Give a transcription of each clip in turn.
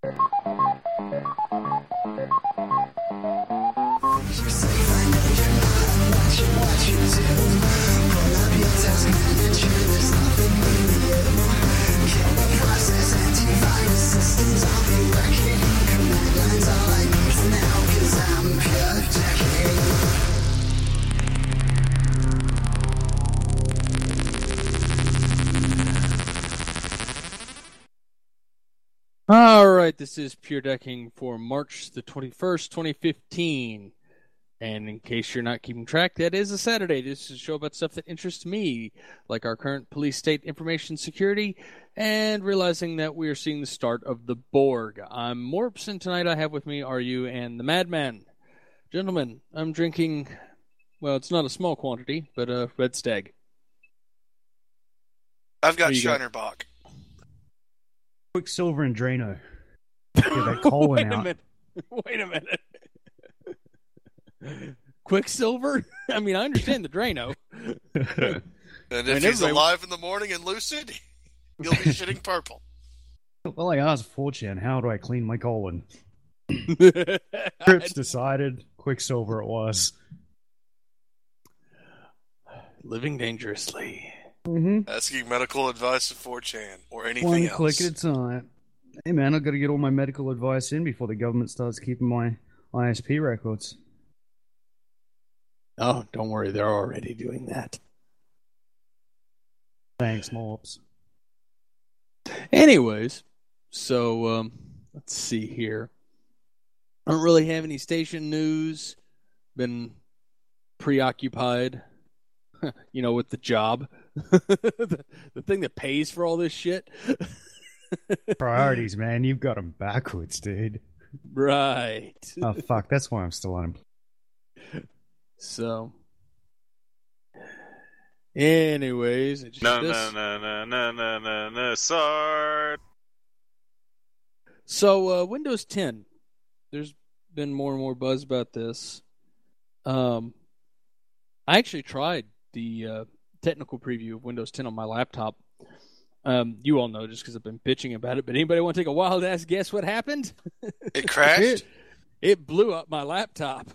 All right, this is Pure Decking for March the 21st, 2015. And in case you're not keeping track, that is a Saturday. This is a show about stuff that interests me, like our current police state information security, and realizing that we are seeing the start of the Borg. I'm Morps, and tonight I have with me RU and the Madman. Gentlemen, I'm drinking, well, it's not a small quantity, but a Red Stag. I've got Shiner Bock. Quicksilver and Drano. Get that colon out. Wait a minute. Quicksilver? I mean, I understand the Drano. And if he's alive in the morning and lucid, he'll be shitting purple. Well, I asked 4chan, how do I clean my colon? Crips decided Quicksilver it was. Living dangerously. Mm-hmm. Asking medical advice of 4chan or anything One else. click at a time. Hey man, I've got to get all my medical advice in before the government starts keeping my ISP records. Oh, don't worry, they're already doing that. Thanks, Morps. Anyways, so let's see here. I don't really have any station news. Been preoccupied, with the job. the thing that pays for all this shit. Priorities, man. You've got them backwards, dude. Right. Oh, fuck. That's why I'm still unemployed. So, anyways, No, sorry. So, Windows 10. There's been more and more buzz about this. I actually tried the technical preview of Windows 10 on my laptop. You all know just because I've been bitching about it, but anybody want to take a wild ass guess what happened? It crashed? It blew up my laptop.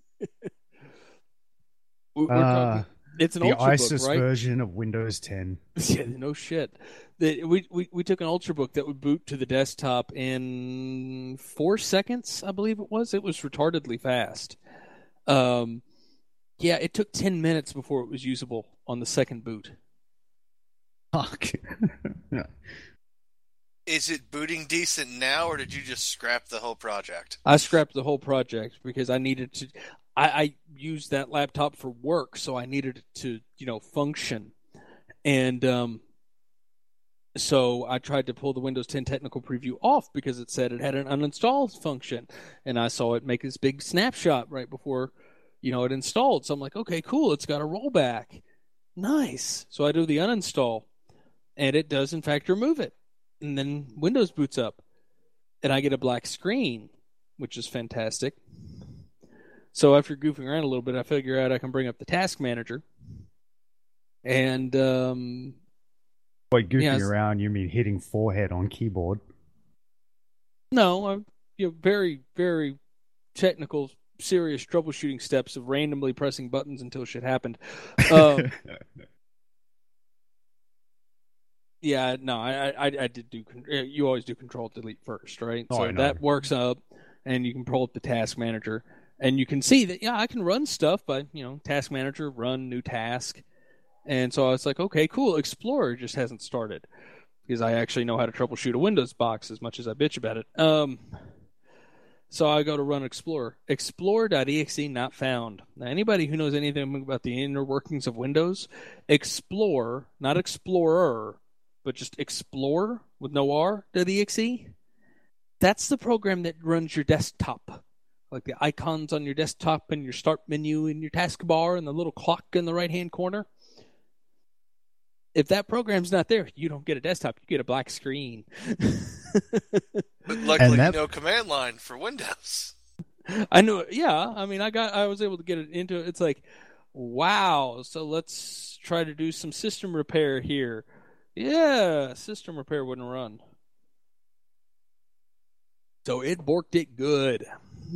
We're talking, it's an the Ultrabook, ISIS right? version of Windows 10. Yeah, no shit. We took an Ultrabook that would boot to the desktop in 4 seconds, I believe it was. It was retardedly fast. Yeah, it took 10 minutes before it was usable on the second boot. Fuck. Is it booting decent now, or did you just scrap the whole project? I scrapped the whole project because I needed to. I used that laptop for work, so I needed it to, function. And so I tried to pull the Windows 10 technical preview off because it said it had an uninstall function. And I saw it make this big snapshot right before, it installed. So I'm like, okay, cool. It's got a rollback. Nice. So I do the uninstall, and it does, in fact, remove it. And then Windows boots up, and I get a black screen, which is fantastic. So after goofing around a little bit, I figure out I can bring up the task manager. And, By goofing around, you mean hitting forehead on keyboard? No, I'm, very, very technical, serious troubleshooting steps of randomly pressing buttons until shit happened. Yeah, no, I did do. You always do Control-Delete first, right? Oh, so that works up, and you can pull up the task manager. And you can see that, I can run stuff by, task manager, run new task. And so I was like, okay, cool. Explorer just hasn't started because I actually know how to troubleshoot a Windows box as much as I bitch about it. So I go to run Explorer. Explorer.exe not found. Now, anybody who knows anything about the inner workings of Windows, Explore, not Explorer, but just Explore with no R.exe, that's the program that runs your desktop. Like the icons on your desktop and your start menu and your taskbar and the little clock in the right-hand corner. If that program's not there, you don't get a desktop. You get a black screen. But luckily, command line for Windows. I know. Yeah. I mean, I was able to get it into it. It's like, wow. So let's try to do some system repair here. Yeah. System repair wouldn't run. So it borked it good.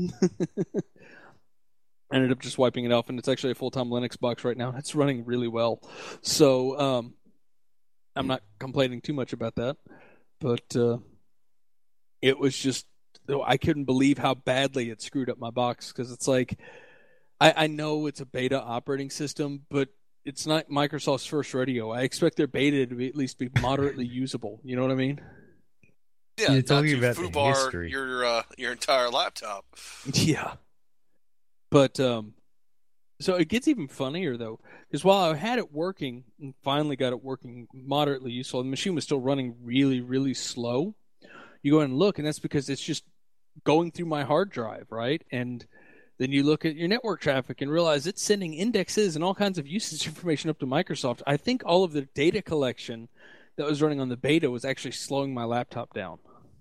I ended up just wiping it off, and it's actually a full-time Linux box right now. It's running really well. So I'm not complaining too much about that. But it was just, I couldn't believe how badly it screwed up my box, because it's like, I know it's a beta operating system, but it's not Microsoft's first rodeo. I expect their beta to be, at least be moderately usable. You know what I mean? Yeah, you're talking about the foobar history. your entire laptop. Yeah. But so it gets even funnier, though, because while I had it working and finally got it working moderately useful, the machine was still running really, really slow. You go and look, and that's because it's just going through my hard drive, right? And then you look at your network traffic and realize it's sending indexes and all kinds of usage information up to Microsoft. I think all of the data collection that was running on the beta was actually slowing my laptop down.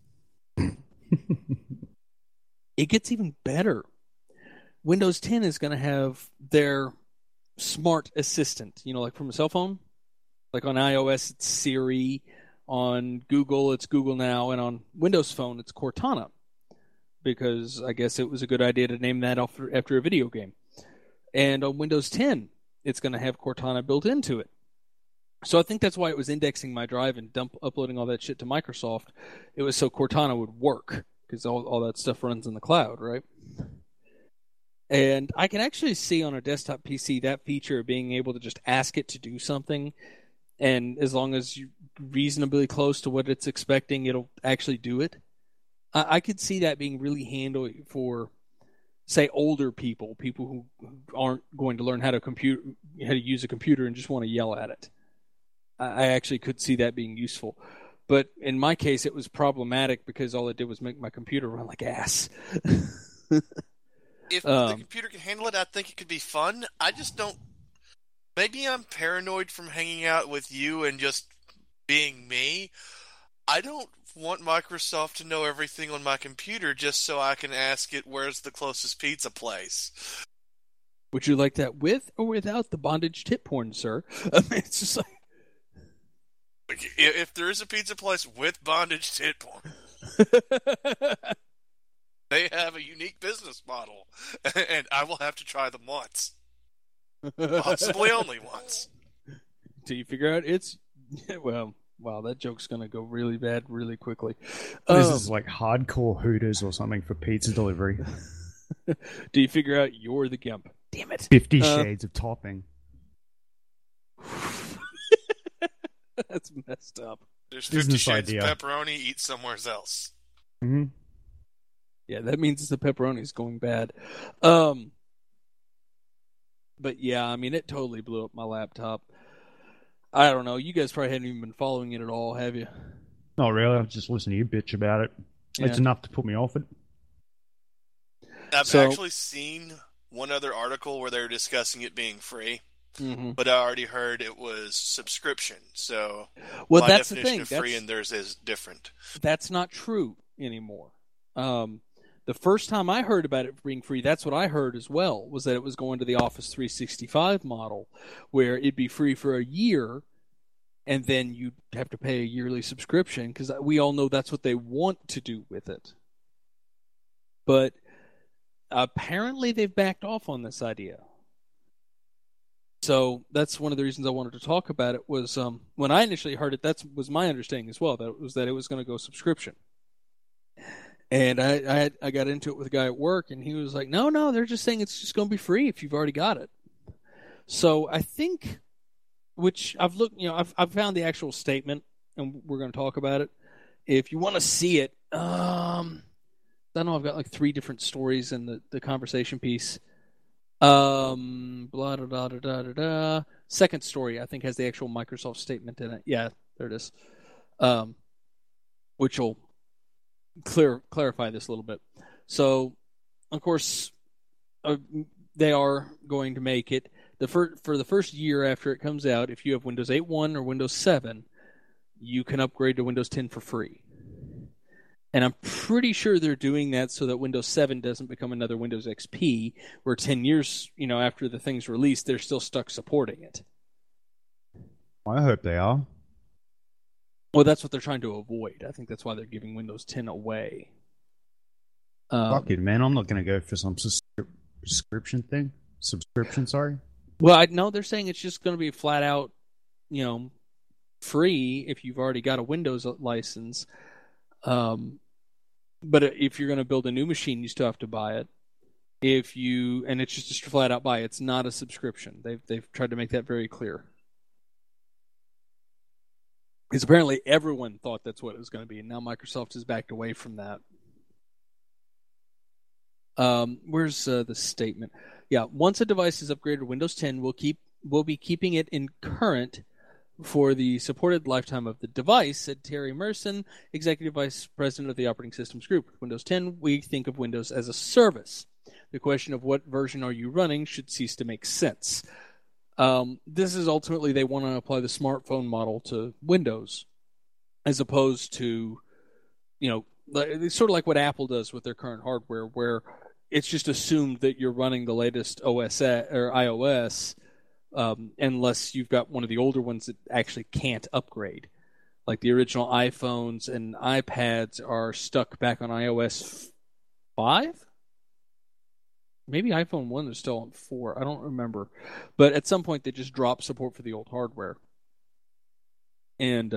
It gets even better. Windows 10 is going to have their smart assistant, like from a cell phone. Like on iOS, it's Siri. On Google, it's Google Now. And on Windows Phone, it's Cortana. Because I guess it was a good idea to name that after a video game. And on Windows 10, it's going to have Cortana built into it. So I think that's why it was indexing my drive and uploading all that shit to Microsoft. It was so Cortana would work, because all that stuff runs in the cloud, right? And I can actually see on a desktop PC that feature of being able to just ask it to do something, and as long as you're reasonably close to what it's expecting, it'll actually do it. I could see that being really handy for, say, older people who aren't going to learn how to use a computer and just want to yell at it. I actually could see that being useful. But in my case, it was problematic because all it did was make my computer run like ass. If the computer can handle it, I think it could be fun. I just don't. Maybe I'm paranoid from hanging out with you and just being me. I don't want Microsoft to know everything on my computer just so I can ask it where's the closest pizza place. Would you like that with or without the bondage tip porn, sir? I mean, it's just like... If there is a pizza place with bondage tit porn, they have a unique business model, and I will have to try them once. Possibly only once. Till you figure out it's... Well, wow, that joke's going to go really bad really quickly. This is like hardcore Hooters or something for pizza delivery. Do you figure out you're the gimp? Damn it. 50 shades of topping. That's messed up. There's 50 shades of pepperoni, eat somewhere else. Mm-hmm. Yeah, that means the pepperoni's going bad. But yeah, I mean, it totally blew up my laptop. I don't know. You guys probably haven't even been following it at all, have you? Not really. I've just listened to you bitch about it. Yeah. It's enough to put me off it. I've actually seen one other article where they were discussing it being free. Mm-hmm. But I already heard it was subscription, so well, my that's definition the thing. of free and theirs is different. That's not true anymore. The first time I heard about it being free, that's what I heard as well, was that it was going to the Office 365 model, where it'd be free for a year, and then you'd have to pay a yearly subscription, because we all know that's what they want to do with it. But apparently they've backed off on this idea. So that's one of the reasons I wanted to talk about it, was when I initially heard it, that was my understanding as well, that it was going to go subscription. And I got into it with a guy at work, and he was like, no, they're just saying it's just going to be free if you've already got it. So I think, which I've looked, I've found the actual statement, and we're going to talk about it. If you want to see it, I know I've got like 3 different stories in the conversation piece. Blah, da, da, da, da, da, da. Second story, I think, has the actual Microsoft statement in it. Yeah, there it is. Which will clarify this a little bit. So, of course, they are going to make it for the first year after it comes out. If you have Windows 8.1 or Windows 7, you can upgrade to Windows 10 for free. And I'm pretty sure they're doing that so that Windows 7 doesn't become another Windows XP, where 10 years, after the thing's released, they're still stuck supporting it. I hope they are. Well, that's what they're trying to avoid. I think that's why they're giving Windows 10 away. Fuck it, man. I'm not going to go for some subscription thing. Subscription, sorry. Well, I know they're saying it's just going to be flat out, free if you've already got a Windows license. But if you're going to build a new machine, you still have to buy it. And it's just a flat out buy. It's not a subscription. They've tried to make that very clear. Because apparently everyone thought that's what it was going to be, and now Microsoft has backed away from that. Where's the statement? Yeah, once a device is upgraded to Windows 10, we'll be keeping it in current for the supported lifetime of the device, said Terry Merson, Executive Vice President of the Operating Systems Group. With Windows 10, we think of Windows as a service. The question of what version are you running should cease to make sense. This is ultimately they want to apply the smartphone model to Windows, as opposed to, it's sort of like what Apple does with their current hardware, where it's just assumed that you're running the latest OS or iOS, unless you've got one of the older ones that actually can't upgrade. Like the original iPhones and iPads are stuck back on iOS 5? Maybe iPhone 1 is still on 4. I don't remember. But at some point, they just drop support for the old hardware. And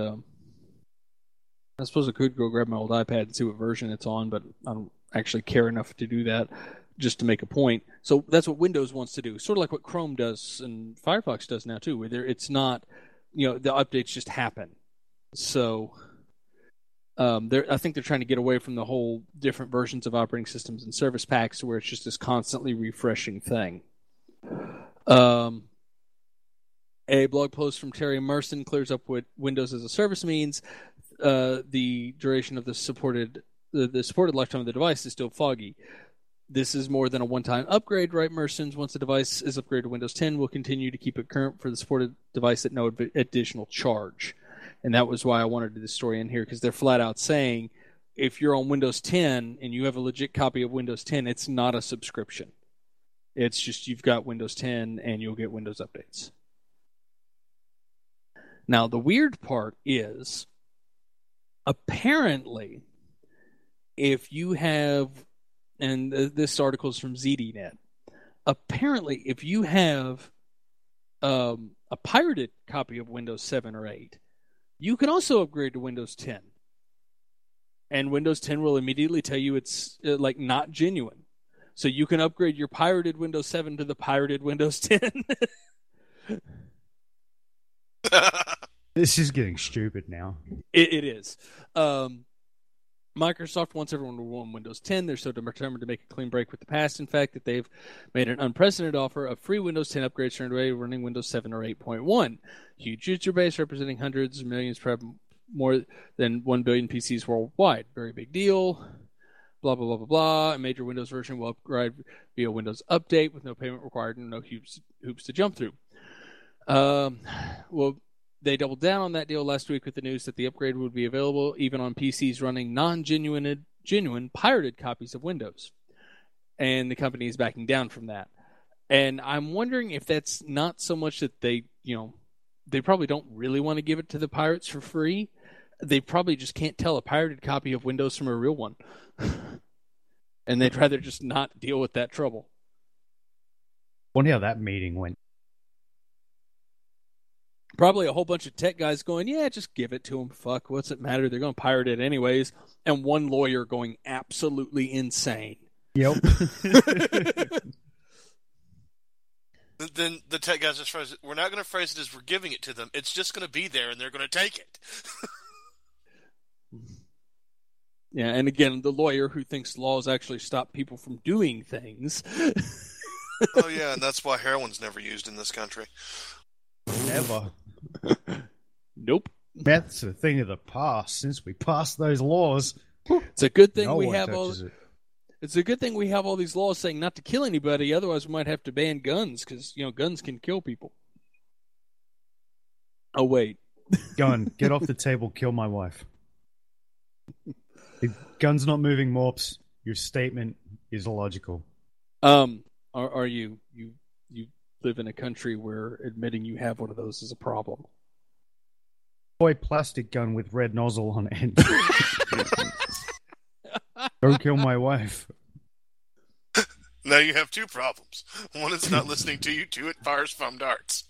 I suppose I could go grab my old iPad and see what version it's on, but I don't actually care enough to do that just to make a point. So that's what Windows wants to do. Sort of like what Chrome does and Firefox does now, too, where it's not, the updates just happen. So I think they're trying to get away from the whole different versions of operating systems and service packs to where it's just this constantly refreshing thing. A blog post from Terry Merson clears up what Windows as a service means. The duration of the supported lifetime of the device is still foggy. This is more than a one-time upgrade, right, Mersons? Once the device is upgraded to Windows 10, we'll continue to keep it current for the supported device at no additional charge. And that was why I wanted to do this story in here, because they're flat out saying if you're on Windows 10 and you have a legit copy of Windows 10, it's not a subscription. It's just you've got Windows 10 and you'll get Windows updates. Now, the weird part is, apparently, if you have, and this article is from ZDNet, apparently if you have a pirated copy of Windows 7 or 8, you can also upgrade to Windows 10. And Windows 10 will immediately tell you it's not genuine. So you can upgrade your pirated Windows 7 to the pirated Windows 10. This is getting stupid now. It is. Microsoft wants everyone to run Windows 10. They're so determined to make a clean break with the past, in fact, that they've made an unprecedented offer of free Windows 10 upgrades turned away running Windows 7 or 8.1. Huge user base representing hundreds of millions, perhaps more than 1 billion PCs worldwide. Very big deal. Blah, blah, blah, blah, blah. A major Windows version will upgrade via Windows Update with no payment required and no hoops to jump through. Well, they doubled down on that deal last week with the news that the upgrade would be available even on PCs running genuine pirated copies of Windows. And the company is backing down from that. And I'm wondering if that's not so much that they probably don't really want to give it to the pirates for free. They probably just can't tell a pirated copy of Windows from a real one. And they'd rather just not deal with that trouble. Wonder how that meeting went. Probably a whole bunch of tech guys going, yeah, just give it to them. Fuck, what's it matter? They're going to pirate it anyways. And one lawyer going absolutely insane. Yep. Then the tech guys just phrase it. We're not going to phrase it as we're giving it to them. It's just going to be there and they're going to take it. Yeah, and again, the lawyer who thinks laws actually stop people from doing things. Oh, yeah, and that's why heroin's never used in this country. Never. Nope. That's a thing of the past. Since we passed those laws, it's a good thing no we one have touches all. it. It's a good thing we have all these laws saying not to kill anybody. Otherwise, we might have to ban guns because guns can kill people. Oh wait, Gun, get off the table. Kill my wife. The gun's not moving, Morps. Your statement is illogical. Are you live in a country where admitting you have one of those is a problem? Toy plastic gun with red nozzle on end. Don't kill my wife. Now you have two problems. One, it's not listening to you. Two, it fires foam darts.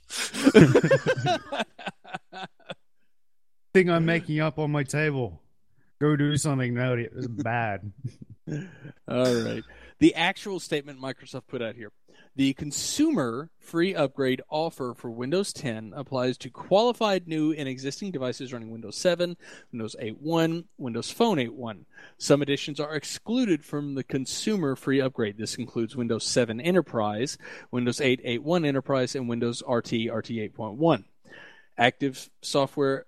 Thing I'm making up on my table. Go do something now. It's bad. All right. The actual statement Microsoft put out here. The consumer free upgrade offer for Windows 10 applies to qualified new and existing devices running Windows 7, Windows 8.1, Windows Phone 8.1. Some editions are excluded from the consumer free upgrade. This includes Windows 7 Enterprise, Windows 8 8.1 Enterprise, and Windows RT 8.1. Active software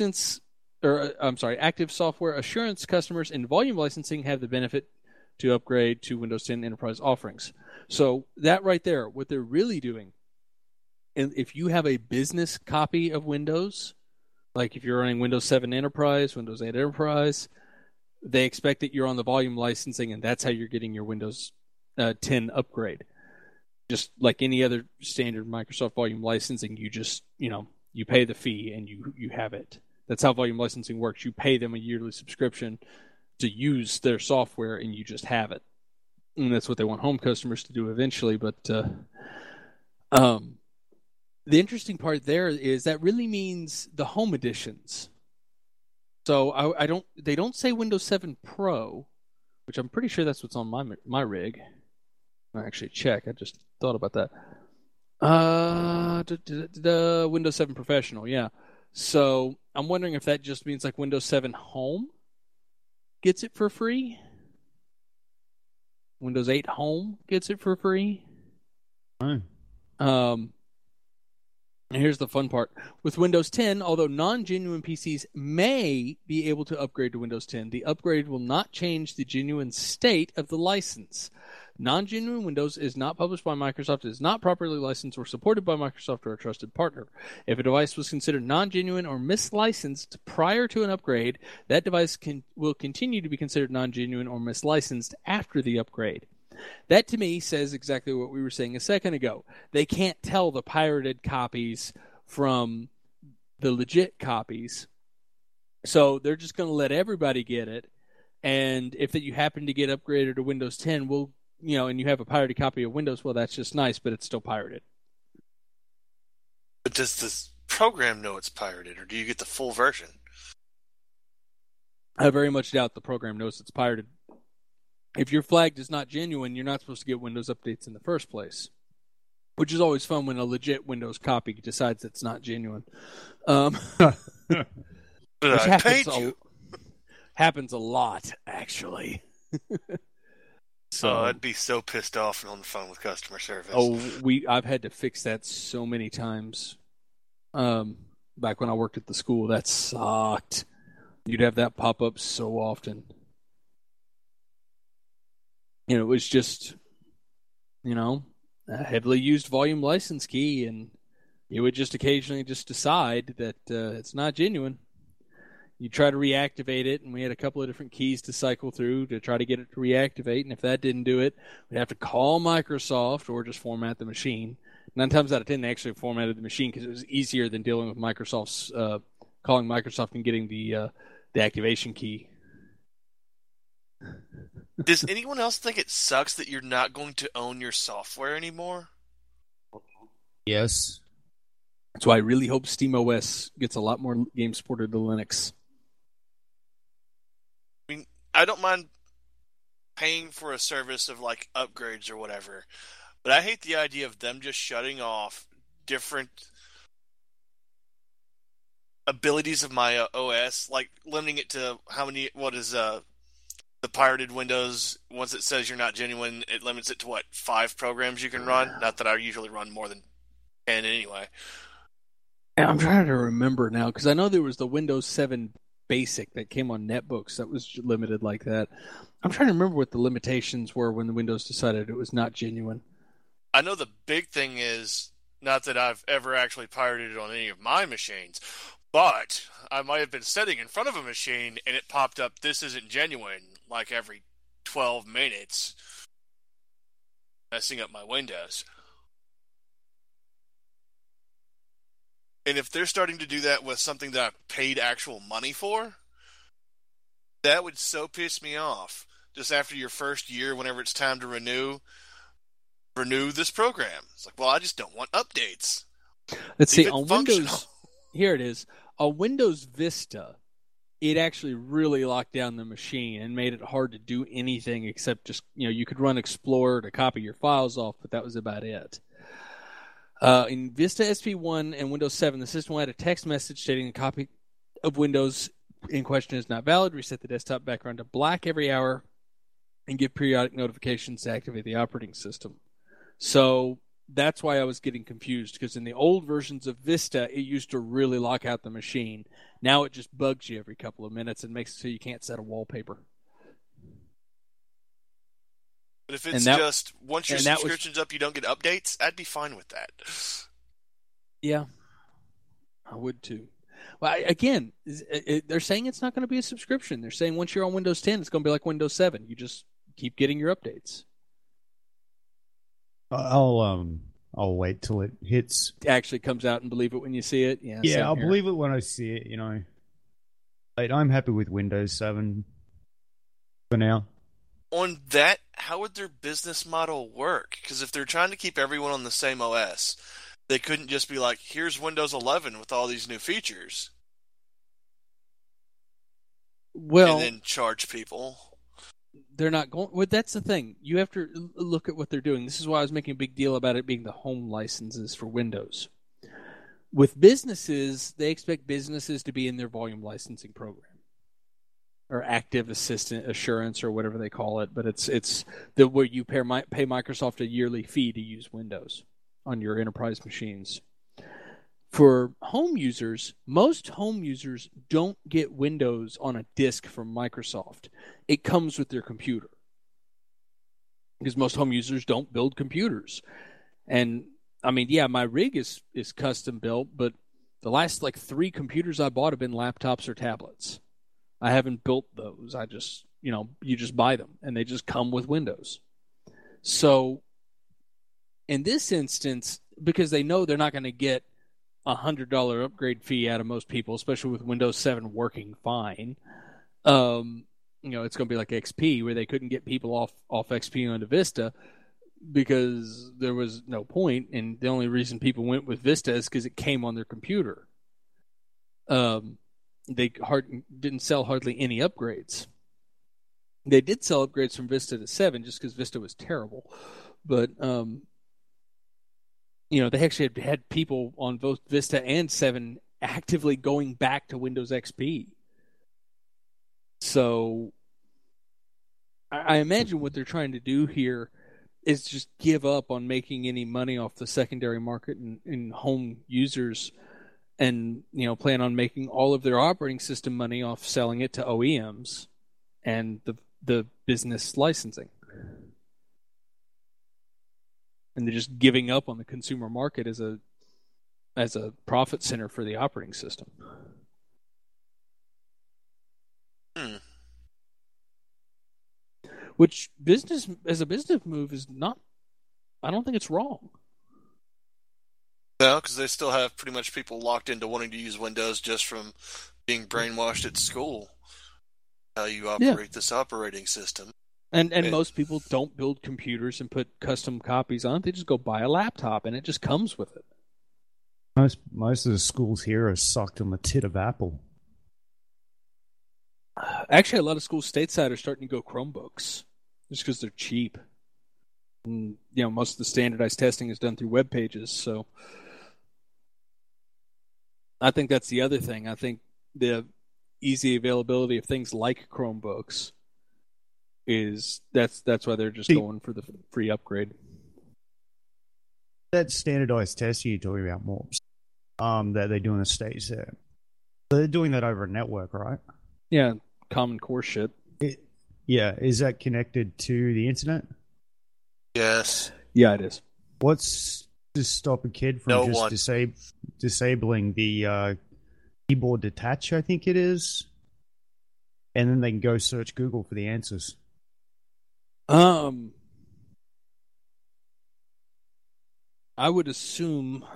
assurance customers in volume licensing have the benefit to upgrade to Windows 10 Enterprise offerings. So that right there, what they're really doing, and if you have a business copy of Windows, like if you're running Windows 7 Enterprise, Windows 8 Enterprise, they expect that you're on the volume licensing, and that's how you're getting your Windows 10 upgrade. Just like any other standard Microsoft volume licensing, you just, you pay the fee and you have it. That's how volume licensing works. You pay them a yearly subscription to use their software, and you just have it. And that's what they want home customers to do eventually. But the interesting part there is that really means the home editions. So they don't say Windows 7 Pro, which I'm pretty sure that's what's on my rig. I actually check. I just thought about that. Windows 7 Professional, yeah. So I'm wondering if that just means like Windows 7 Home gets it for free. Windows 8 Home gets it for free. Oh. And here's the fun part. With Windows 10, although non-genuine PCs may be able to upgrade to Windows 10, the upgrade will not change the genuine state of the license. Non-genuine Windows is not published by Microsoft, is not properly licensed or supported by Microsoft or a trusted partner. If a device was considered non-genuine or mislicensed prior to an upgrade, that device will continue to be considered non-genuine or mislicensed after the upgrade. That, to me, says exactly what we were saying a second ago. They can't tell the pirated copies from the legit copies, so they're just going to let everybody get it. And if you happen to get upgraded to Windows 10, and you have a pirated copy of Windows, well, that's just nice, but it's still pirated. But does this program know it's pirated, or do you get the full version? I very much doubt the program knows it's pirated. If your flagged is not genuine, you're not supposed to get Windows updates in the first place, which is always fun when a legit Windows copy decides it's not genuine. Which happens a lot, actually. So I'd be so pissed off and on the phone with customer service. I've had to fix that so many times. Back when I worked at the school, that sucked. You'd have that pop up so often. It was just, a heavily used volume license key, and you would just occasionally just decide that it's not genuine. You try to reactivate it, and we had a couple of different keys to cycle through to try to get it to reactivate, and if that didn't do it, we'd have to call Microsoft or just format the machine. 9 times out of 10, they actually formatted the machine because it was easier than dealing with Microsoft's calling Microsoft and getting the activation key. Does anyone else think it sucks that you're not going to own your software anymore? Yes. That's why I really hope SteamOS gets a lot more games ported to Linux. I mean, I don't mind paying for a service of like upgrades or whatever, but I hate the idea of them just shutting off different abilities of my OS, like limiting it to the pirated Windows. Once it says you're not genuine, it limits it to 5 programs you can run. Not that I usually run more than 10 anyway. And I'm trying to remember now, because I know there was the Windows 7 Basic that came on netbooks that was limited like that. I'm trying to remember what the limitations were when the Windows decided it was not genuine. I know the big thing is, not that I've ever actually pirated it on any of my machines, but I might have been sitting in front of a machine and it popped up, "This isn't genuine," like every 12 minutes, messing up my Windows. And if they're starting to do that with something that I've paid actual money for, that would so piss me off. Just after your first year, whenever it's time to renew, renew this program. It's like, well, I just don't want updates. Let's see, Leave it on functional. Windows, here it is. On Windows Vista, it actually really locked down the machine and made it hard to do anything except just, you could run Explorer to copy your files off, but that was about it. In Vista SP1 and Windows 7, the system will add a text message stating a copy of Windows in question is not valid, reset the desktop background to black every hour, and give periodic notifications to activate the operating system. So that's why I was getting confused, because in the old versions of Vista, it used to really lock out the machine. Now it just bugs you every couple of minutes and makes it so you can't set a wallpaper. But if it's just once your subscription's up, you don't get updates, I'd be fine with that. Yeah, I would too. Well, again, they're saying it's not going to be a subscription. They're saying once you're on Windows 10, it's going to be like Windows 7. You just keep getting your updates. I'll wait till it hits. It actually comes out and believe it when you see it. Yeah, I'll believe it when I see it. I'm happy with Windows 7 for now. On that, how would their business model work? Because if they're trying to keep everyone on the same OS, they couldn't just be like, here's Windows 11 with all these new features. Well, and then charge people. They're not going. Well, that's the thing. You have to look at what they're doing. This is why I was making a big deal about it being the home licenses for Windows. With businesses, they expect businesses to be in their volume licensing program, or active assistant assurance, or whatever they call it. But it's where you pay Microsoft a yearly fee to use Windows on your enterprise machines. For home users, most home users don't get Windows on a disk from Microsoft. It comes with their computer. Because most home users don't build computers. And, I mean, yeah, my rig is custom built, but the last, 3 computers I bought have been laptops or tablets. I haven't built those. I just, you just buy them, and they just come with Windows. So, in this instance, because they know they're not going to get $100 upgrade fee out of most people, especially with Windows 7 working fine. It's going to be like XP, where they couldn't get people off XP onto Vista because there was no point, and the only reason people went with Vista is because it came on their computer. They didn't sell hardly any upgrades. They did sell upgrades from Vista to 7 just because Vista was terrible, but they actually had people on both Vista and 7 actively going back to Windows XP. So I imagine what they're trying to do here is just give up on making any money off the secondary market in home users, and plan on making all of their operating system money off selling it to OEMs and the business licensing. And they're just giving up on the consumer market as a profit center for the operating system. Which as a business move is not, I don't think it's wrong. No, because they still have pretty much people locked into wanting to use Windows just from being brainwashed at school. How you operate this operating system. And most people don't build computers and put custom copies on it. They just go buy a laptop, and it just comes with it. Most of the schools here are sucked on the tit of Apple. Actually, a lot of schools stateside are starting to go Chromebooks just because they're cheap. And, most of the standardized testing is done through web pages. So I think that's the other thing. I think the easy availability of things like Chromebooks is that's why they're just going for the free upgrade. That standardized testing you're talking about, Morps, that they do in the States there. They're doing that over a network, right? Yeah, Common Core shit. Is that connected to the internet? Yes. Yeah, it is. What's to stop a kid from disabling the keyboard detach, I think it is, and then they can go search Google for the answers? I would assume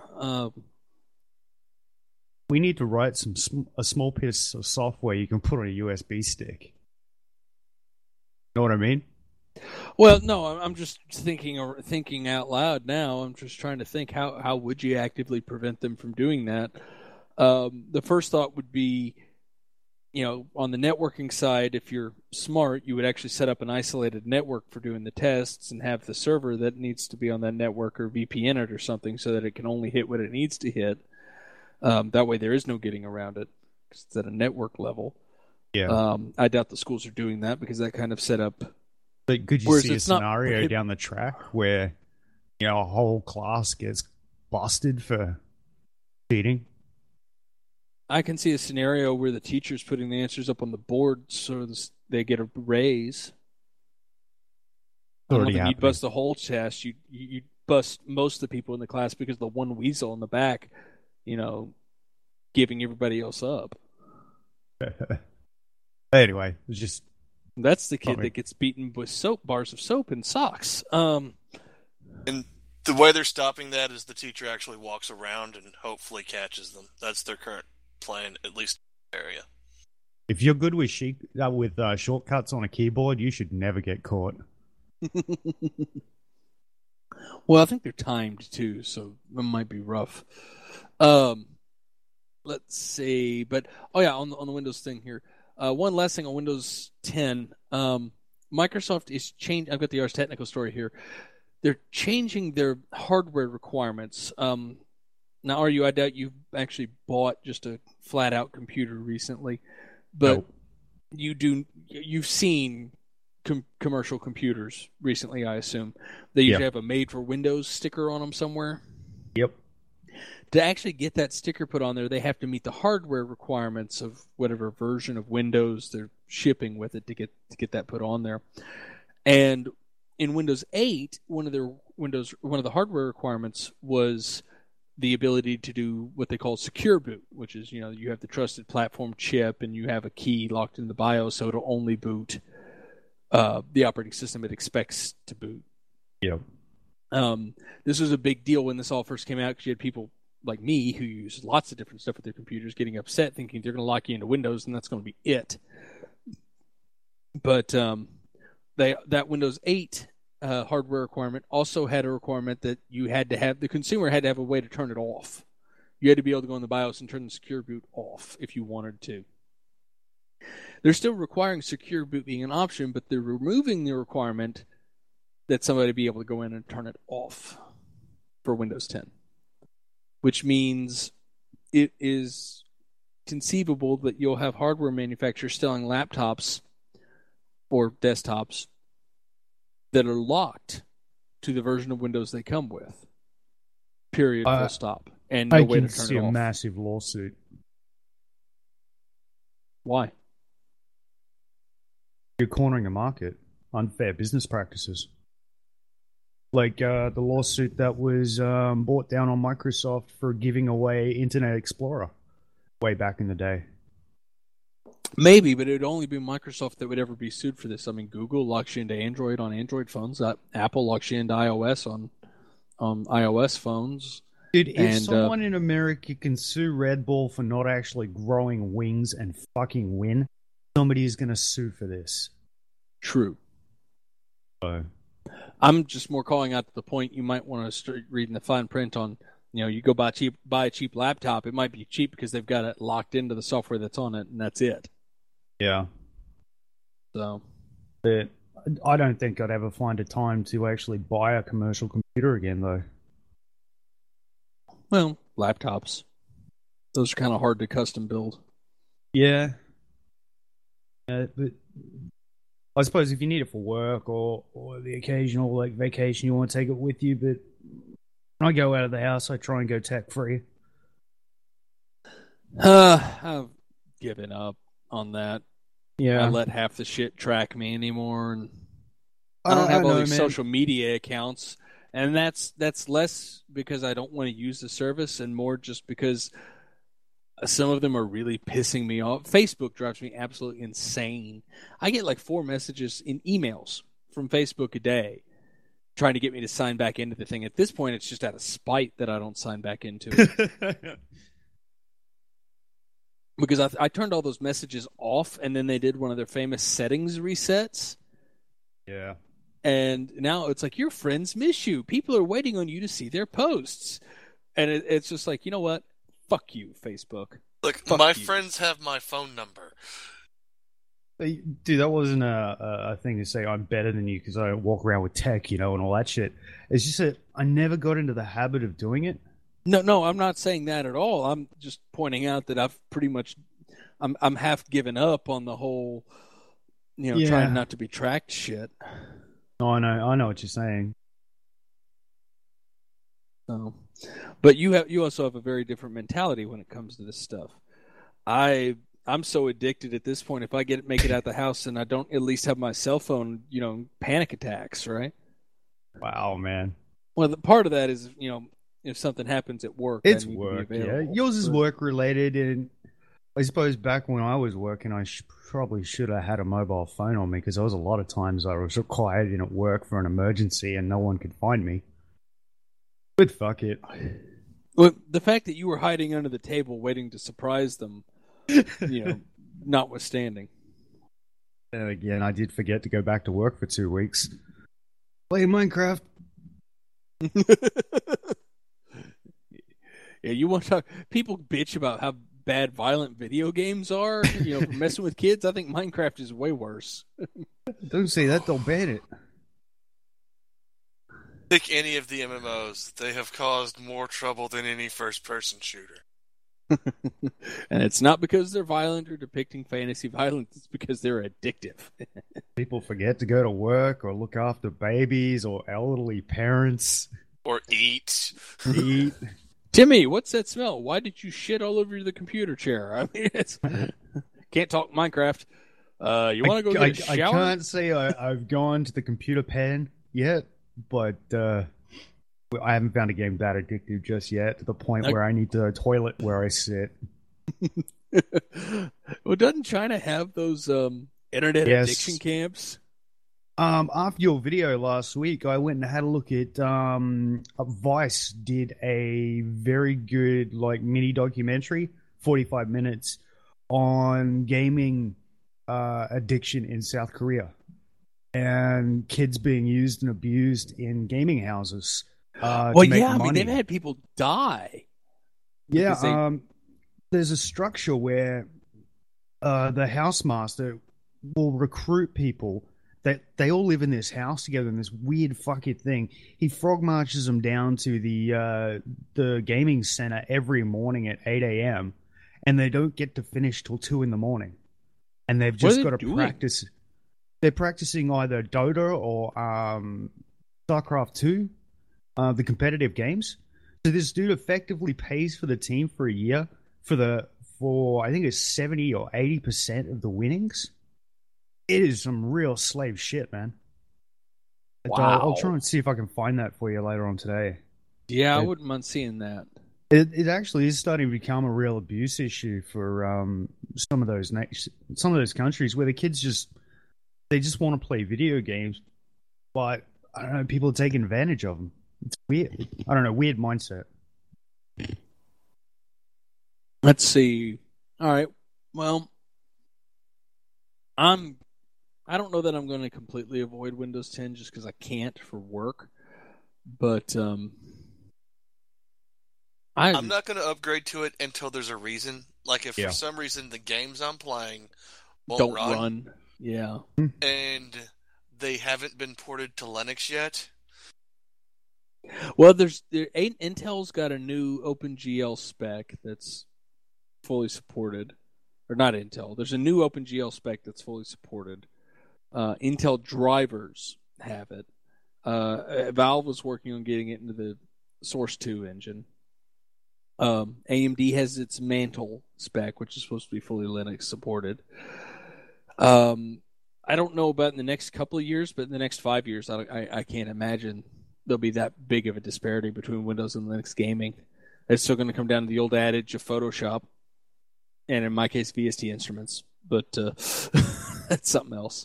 we need to write a small piece of software you can put on a USB stick. Know what I mean? Well, no, I'm just thinking out loud now. I'm just trying to think how would you actively prevent them from doing that. The first thought would be, on the networking side, if you're smart, you would actually set up an isolated network for doing the tests and have the server that needs to be on that network or VPN it or something so that it can only hit what it needs to hit. That way there is no getting around it because it's at a network level. Yeah. I doubt the schools are doing that because that kind of setup. But could you see a scenario down the track where, a whole class gets busted for cheating? I can see a scenario where the teacher's putting the answers up on the board so they get a raise. I don't think you'd bust the whole test. You'd bust most of the people in the class because the one weasel in the back, giving everybody else up. Anyway, it's just... That's the kid that gets beaten with bars of soap and socks. And the way they're stopping that is the teacher actually walks around and hopefully catches them. That's their current plan, at least in the area. If you're good with shortcuts on a keyboard, you should never get caught. Well, I think they're timed too, so it might be rough. Let's see, but on the Windows thing here. One last thing on Windows 10. Microsoft is changing. I've got the Ars Technica story here. They're changing their hardware requirements. Now, I doubt you've actually bought just a flat-out computer recently, but you've seen commercial computers recently, I assume. They usually have a made-for-Windows sticker on them somewhere. Yep. To actually get that sticker put on there, they have to meet the hardware requirements of whatever version of Windows they're shipping with it to get that put on there. And in Windows 8, one of the hardware requirements was the ability to do what they call secure boot, which is you have the trusted platform chip and you have a key locked in the BIOS, so it'll only boot the operating system it expects to boot. Yep. This was a big deal when this all first came out because you had people like me who use lots of different stuff with their computers getting upset thinking they're going to lock you into Windows and that's going to be it. But that Windows 8 hardware requirement also had a requirement that the consumer had to have a way to turn it off. You had to be able to go in the BIOS and turn the secure boot off if you wanted to. They're still requiring secure boot being an option, but they're removing the requirement that somebody be able to go in and turn it off for Windows 10. Which means it is conceivable that you'll have hardware manufacturers selling laptops or desktops that are locked to the version of Windows they come with. Period. Full stop. And no way to turn it off. I can see a massive lawsuit. Why? You're cornering the market. Unfair business practices. Like the lawsuit that was brought down on Microsoft for giving away Internet Explorer way back in the day. Maybe, but it would only be Microsoft that would ever be sued for this. I mean, Google locks you into Android on Android phones. Apple locks you into iOS on iOS phones. Dude, if someone in America can sue Red Bull for not actually growing wings and fucking win, somebody is going to sue for this. True. So... I'm just more calling out to the point you might want to start reading the fine print on, you go buy a cheap laptop. It might be cheap because they've got it locked into the software that's on it, and that's it. Yeah. So. But I don't think I'd ever find a time to actually buy a commercial computer again, though. Well, laptops. Those are kind of hard to custom build. Yeah. But... I suppose if you need it for work or the occasional vacation, you want to take it with you. But when I go out of the house, I try and go tech free. I've given up on that. Yeah, I let half the shit track me anymore, and I don't have all these social media accounts. And that's less because I don't want to use the service, and more just because some of them are really pissing me off. Facebook drives me absolutely insane. I get like 4 messages in emails from Facebook a day trying to get me to sign back into the thing. At this point, it's just out of spite that I don't sign back into it. Because I turned all those messages off, and then they did one of their famous settings resets. Yeah. And now it's like your friends miss you. People are waiting on you to see their posts. And it's just like, you know what? Fuck you, Facebook. Look, Fuck my you. friends have my phone number. Dude, that wasn't a thing to say I'm better than you because I walk around with tech, and all that shit. It's just that I never got into the habit of doing it. No, I'm not saying that at all. I'm just pointing out that I've pretty much, I'm half given up on the whole, trying not to be tracked shit. No, I know what you're saying. So, but you also have a very different mentality when it comes to this stuff. I'm so addicted at this point. If I make it out the house and I don't at least have my cell phone, panic attacks, right? Wow, man. Well, the part of that is, if something happens at work, It's I need work, to be yeah. available. Yours is work related, and I suppose back when I was working, I probably should have had a mobile phone on me because there was a lot of times I was required in at work for an emergency and no one could find me. But fuck it. Well, the fact that you were hiding under the table waiting to surprise them, notwithstanding. And again, I did forget to go back to work for 2 weeks. Play Minecraft. Yeah, you want to talk? People bitch about how bad violent video games are, for messing with kids. I think Minecraft is way worse. Don't say that, they'll ban it. Pick any of the MMOs. They have caused more trouble than any first-person shooter. And it's not because they're violent or depicting fantasy violence. It's because they're addictive. People forget to go to work or look after babies or elderly parents. Or eat. Eat. Timmy, what's that smell? Why did you shit all over the computer chair? I mean, can't talk Minecraft. You want to go get a shower? I can't say I've gone to the computer pen yet, but I haven't found a game that addictive just yet to the point where I need to toilet where I sit. Well, doesn't China have those internet addiction camps? After your video last week, I went and had a look at Vice did a very good mini documentary, 45 minutes, on gaming addiction in South Korea and kids being used and abused in gaming houses. Well, yeah, I mean, they've had people die. Yeah, there's a structure where the housemaster will recruit people. They all live in this house together in this weird fucking thing. He frog marches them down to the gaming center every morning at 8 a.m. and they don't get to finish till 2 in the morning. And they've just got to practice. They're practicing either Dota or StarCraft 2, the competitive games. So this dude effectively pays for the team for a year for I think it's 70 or 80% of the winnings. It is some real slave shit, man. Wow. I'll try and see if I can find that for you later on today. Yeah, I wouldn't mind seeing that. It actually is starting to become a real abuse issue for some of those countries where the kids just want to play video games, but I don't know, people are taking advantage of them. It's weird. I don't know, weird mindset. Let's see. All right. Well, I don't know that I'm going to completely avoid Windows 10 just because I can't for work, but I'm not going to upgrade to it until there's a reason. Like if for some reason the games I'm playing don't run. Yeah. And they haven't been ported to Linux yet. Well, Intel's got a new OpenGL spec that's fully supported. Or not Intel. There's a new OpenGL spec that's fully supported. Intel drivers have it. Valve was working on getting it into the Source 2 engine. AMD has its Mantle spec, which is supposed to be fully Linux supported. I don't know about in the next couple of years, but in the next 5 years, I can't imagine there'll be that big of a disparity between Windows and Linux gaming. It's still going to come down to the old adage of Photoshop, and in my case, VST Instruments. But that's something else.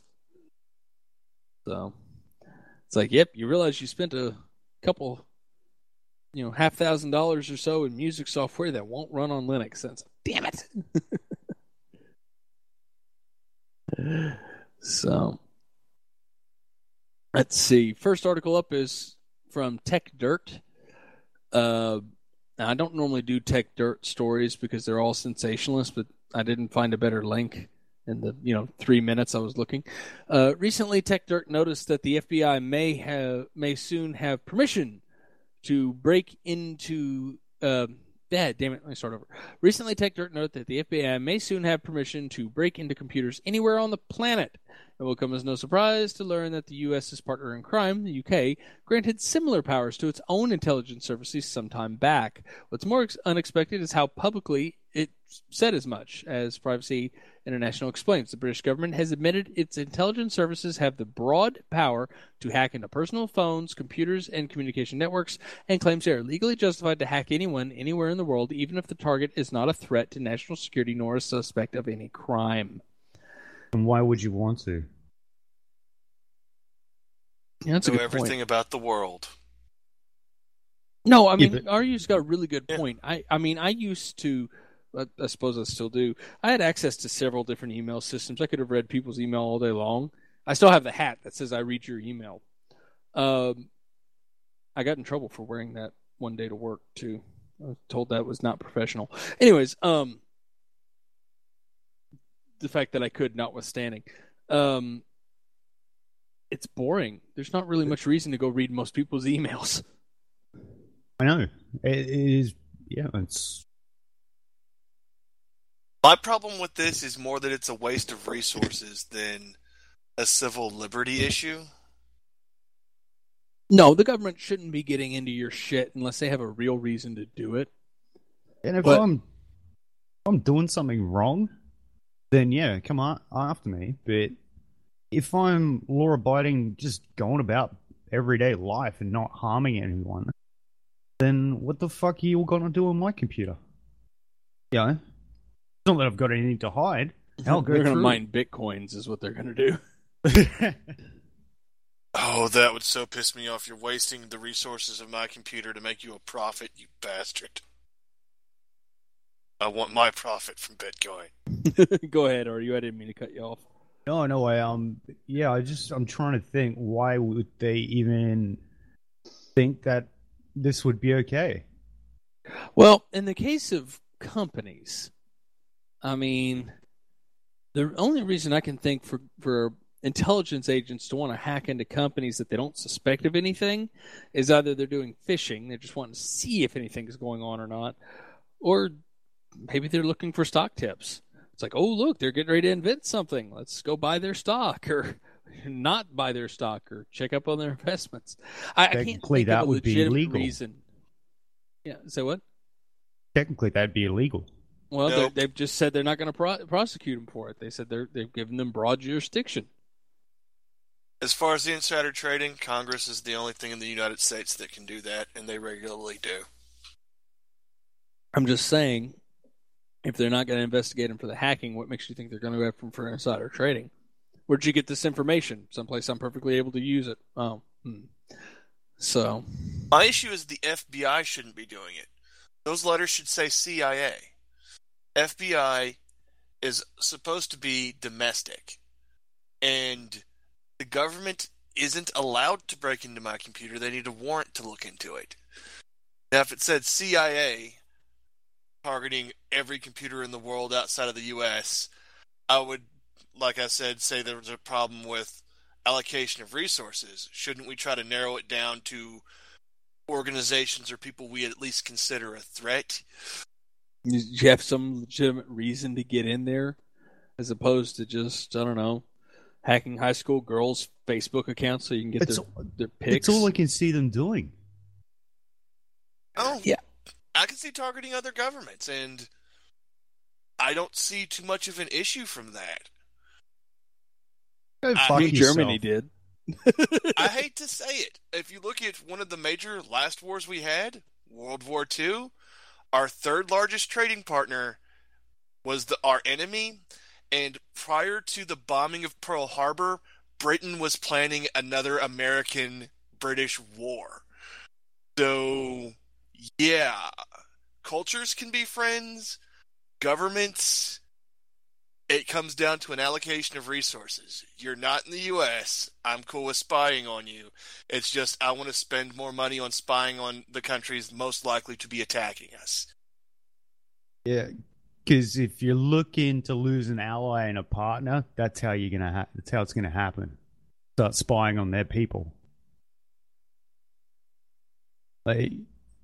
So it's like, yep, you realize you spent a couple, $5,000 or so in music software that won't run on Linux. That's damn it. So, Let's see. First article up is from Tech Dirt. Now, I don't normally do Tech Dirt stories because they're all sensationalist, but I didn't find a better link in the 3 minutes I was looking. Recently, Tech Dirt noticed that the FBI may soon have permission to break into. Damn it! Let me start over. Recently, Tech Dirt noted that the FBI may soon have permission to break into computers anywhere on the planet. It will come as no surprise to learn that the U.S.'s partner in crime, the U.K., granted similar powers to its own intelligence services some time back. What's more unexpected is how publicly it said as much. As Privacy International explains, the British government has admitted its intelligence services have the broad power to hack into personal phones, computers, and communication networks, and claims they are legally justified to hack anyone, anywhere in the world, even if the target is not a threat to national security nor a suspect of any crime. And why would you want to? Yeah, that's a Know good everything point. about the world. No, I mean, but- Aryu's got a really good point. I mean, I used to, I suppose I still do. I had access to several different email systems. I could have read people's email all day long. I still have the hat that says I read your email. I got in trouble for wearing that one day to work too. I was told that was not professional. Anyways, the fact that I could, notwithstanding, it's boring. There's not really much reason to go read most people's emails. I know. It is, yeah, it's... My problem with this is more that it's a waste of resources than a civil liberty issue. No, the government shouldn't be getting into your shit unless they have a real reason to do it. And if But- I'm doing something wrong, then yeah, come on after me. But if I'm law-abiding, just going about everyday life and not harming anyone, then what the fuck are you all gonna do on my computer? Yeah, it's not that I've got anything to hide. I'll go They're going to through. mine bitcoins, is what they're going to do. Oh, that would so piss me off. You're wasting the resources of my computer to make you a profit, you bastard. I want my profit from Bitcoin. Go ahead, or I didn't mean to cut you off. No, yeah, I'm trying to think, why would they even think that this would be okay? Well, in the case of companies, I mean, the only reason I can think for intelligence agents to want to hack into companies that they don't suspect of anything is either they're doing phishing, they're just wanting to see if anything's going on or not, or maybe they're looking for stock tips. It's like, oh, look, they're getting ready to invent something. Let's go buy their stock, or not buy their stock, or check up on their investments. I can't Technically, think that of a would be legitimate illegal. reason. Yeah, say what? Technically, that'd be illegal. Well, Nope. they've just said they're not going to prosecute them for it. They said they've given them broad jurisdiction. As far as the insider trading, Congress is the only thing in the United States that can do that, and they regularly do. I'm just saying, if they're not going to investigate them for the hacking, what makes you think they're going to go after them for insider trading? Where'd you get this information? Someplace I'm perfectly able to use it. So, My issue is the FBI shouldn't be doing it. Those letters should say CIA. FBI is supposed to be domestic, and the government isn't allowed to break into my computer. They need a warrant to look into it. Now, if it said CIA targeting every computer in the world outside of the U.S., I would, like I said, say there was a problem with allocation of resources. Shouldn't we try to narrow it down to organizations or people we at least consider a threat? you have some legitimate reason to get in there, as opposed to just, I don't know, hacking high school girls' Facebook accounts so you can get their pics. It's all I can see them doing. Oh, Yeah. I can see targeting other governments, and I don't see too much of an issue from that. Go I fuck mean, yourself. Germany did. I hate to say it. If you look at one of the major last wars we had, World War II, our third largest trading partner was our enemy, and prior to the bombing of Pearl Harbor, Britain was planning another American-British war. So, yeah, cultures can be friends, governments It comes down to an allocation of resources. You're not in the U.S. I'm cool with spying on you. It's just I want to spend more money on spying on the countries most likely to be attacking us. Yeah, because if you're looking to lose an ally and a partner, that's how you're gonna. That's how it's gonna happen. Start spying on their people. Like,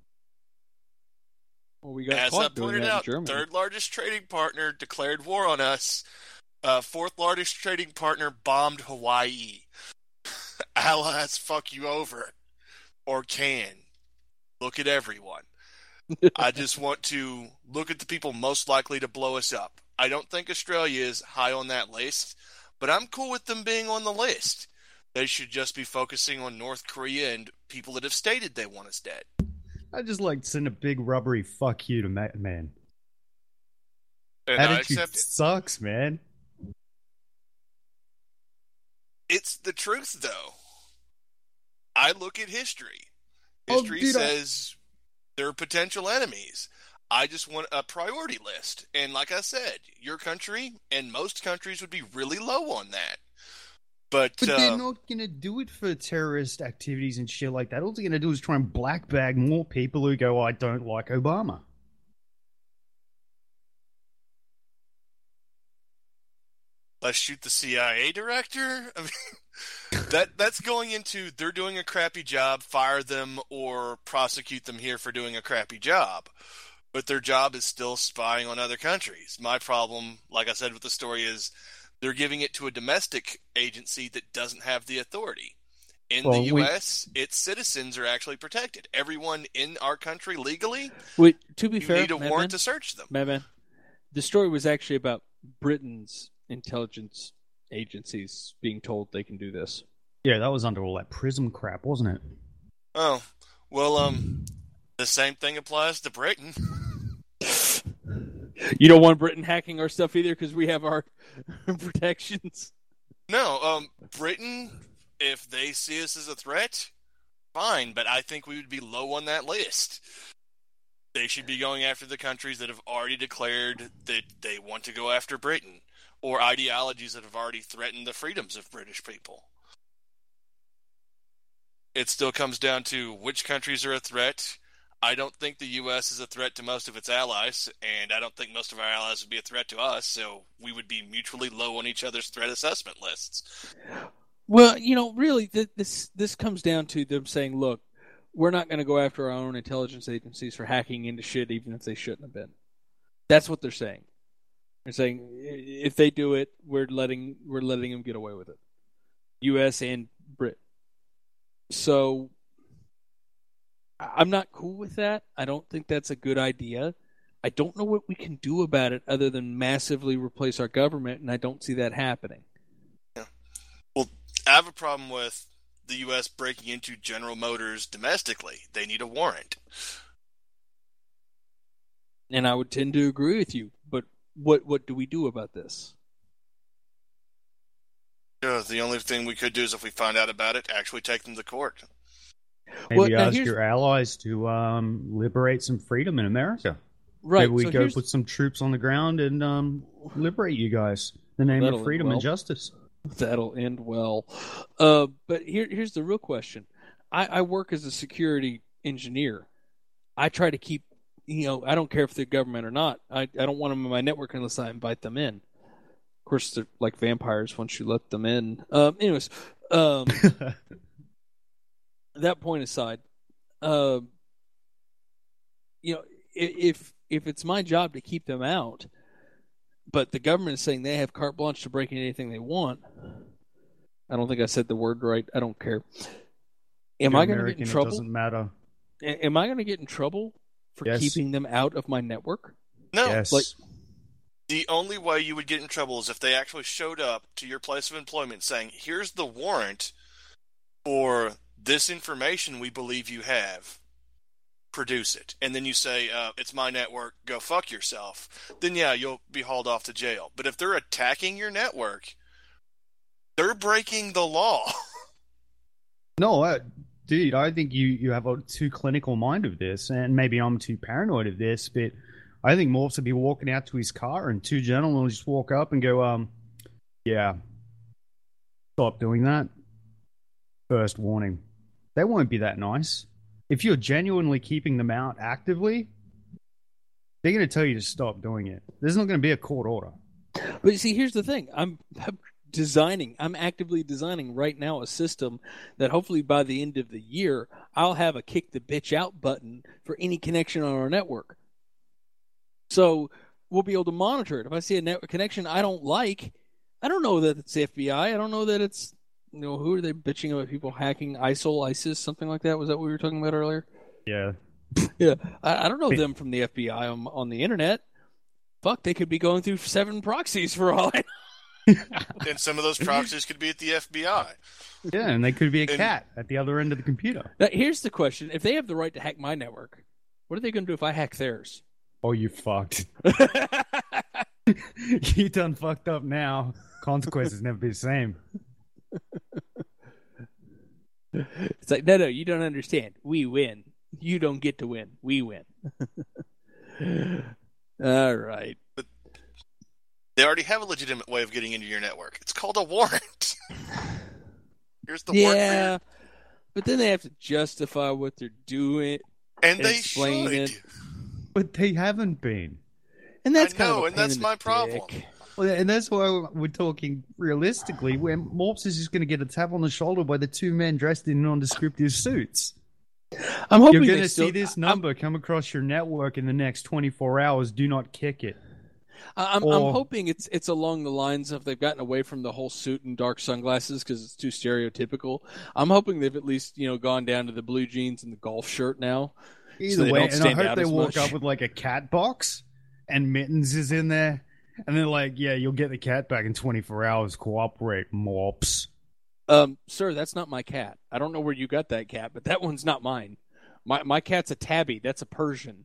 Well, we got As I caught doing pointed that in out, Germany. third largest trading partner declared war on us. Fourth largest trading partner bombed Hawaii. Allies fuck you over. Or can. Look at everyone. I just want to look at the people most likely to blow us up. I don't think Australia is high on that list, but I'm cool with them being on the list. They should just be focusing on North Korea and people that have stated they want us dead. I just like to send a big rubbery fuck you to man. And I Attitude accept it. sucks, man. It's the truth, though. I look at history. Oh, History dude, says they're potential enemies. I just want a priority list. And like I said, your country and most countries would be really low on that. But they're not gonna do it for terrorist activities and shit like that. All they're gonna do is try and black bag more people who go, "I don't like Obama." let's shoot the CIA director? I mean, that's going into they're doing a crappy job, fire them or prosecute them here for doing a crappy job. But their job is still spying on other countries. My problem, like I said with the story, is they're giving it to a domestic agency that doesn't have the authority. In the U.S., its citizens are actually protected. Everyone in our country legally, Wait, to be you fair, need a warrant to search them. Madman, the story was actually about Britain's intelligence agencies being told they can do this. Yeah, that was under all that PRISM crap, wasn't it? Oh, well, the same thing applies to Britain. You don't want Britain hacking our stuff either because we have our protections. No, Britain, if they see us as a threat, fine, but I think we would be low on that list. They should be going after the countries that have already declared that they want to go after Britain, or ideologies that have already threatened the freedoms of British people. It still comes down to which countries are a threat. I don't think the U.S. is a threat to most of its allies, and I don't think most of our allies would be a threat to us, so we would be mutually low on each other's threat assessment lists. Well, really, this comes down to them saying, look, we're not going to go after our own intelligence agencies for hacking into shit even if they shouldn't have been. That's what they're saying. They're saying if they do it, we're letting them get away with it. U.S. and Brit. So I'm not cool with that. I don't think that's a good idea. I don't know what we can do about it other than massively replace our government, and I don't see that happening. Yeah. Well, I have a problem with the U.S. breaking into General Motors domestically. They need a warrant. And I would tend to agree with you, but what do we do about this? The only thing we could do is if we find out about it, actually take them to court. Maybe ask your allies to liberate some freedom in America. Right. Maybe we go put some troops on the ground and liberate you guys in the name of freedom and justice. That'll end well. But here's the real question. I work as a security engineer. I try to keep, I don't care if they're government or not. I don't want them in my network unless I invite them in. Of course, they're like vampires once you let them in. Anyways, that point aside, if it's my job to keep them out, but the government is saying they have carte blanche to break in anything they want, I don't think I said the word right. I don't care. Am I going to get in trouble? It doesn't matter. Am I going to get in trouble for keeping them out of my network? No. Yes. The only way you would get in trouble is if they actually showed up to your place of employment saying, here's the warrant for this information we believe you have. Produce it. And then you say, it's my network, go fuck yourself. Then, yeah, you'll be hauled off to jail. But if they're attacking your network, they're breaking the law. No, dude, I think you have a too clinical mind of this, and maybe I'm too paranoid of this, but I think Morphs would be walking out to his car, and two gentlemen will just walk up and go, yeah, stop doing that. First warning. They won't be that nice. If you're genuinely keeping them out actively, they're going to tell you to stop doing it. There's not going to be a court order. But you see, here's the thing. I'm actively designing right now a system that hopefully by the end of the year, I'll have a kick the bitch out button for any connection on our network. So we'll be able to monitor it. If I see a network connection I don't like, I don't know that it's the FBI. I don't know that it's, who are they bitching about people hacking ISIL, ISIS, something like that? Was that what we were talking about earlier? Yeah. Yeah. I don't know them from the FBI on the internet. Fuck, they could be going through 7 proxies for all I know. And some of those proxies could be at the FBI. Yeah, and they could be a cat at the other end of the computer. Now, here's the question. If they have the right to hack my network, what are they going to do if I hack theirs? Oh, you fucked. You done fucked up now. Consequences never be the same. It's like, no, you don't understand. We win. You don't get to win. We win. All right. But they already have a legitimate way of getting into your network. It's called a warrant. Here's the warrant. Yeah, but then they have to justify what they're doing. And they explain should. it. But they haven't been. And that's I kind know, of a and pain that's in my the problem. dick. Well, and that's why we're talking realistically, where Morps is just going to get a tap on the shoulder by the two men dressed in nondescriptive suits. I'm hoping You're going to see this number come across your network in the next 24 hours. Do not kick it. I'm hoping it's along the lines of they've gotten away from the whole suit and dark sunglasses because it's too stereotypical. I'm hoping they've at least gone down to the blue jeans and the golf shirt now. Either so way, and I hope they walk much. up with like a cat box and Mittens is in there. And they're like, yeah, you'll get the cat back in 24 hours. Cooperate, Morps. Sir, that's not my cat. I don't know where you got that cat, but that one's not mine. My cat's a tabby. That's a Persian.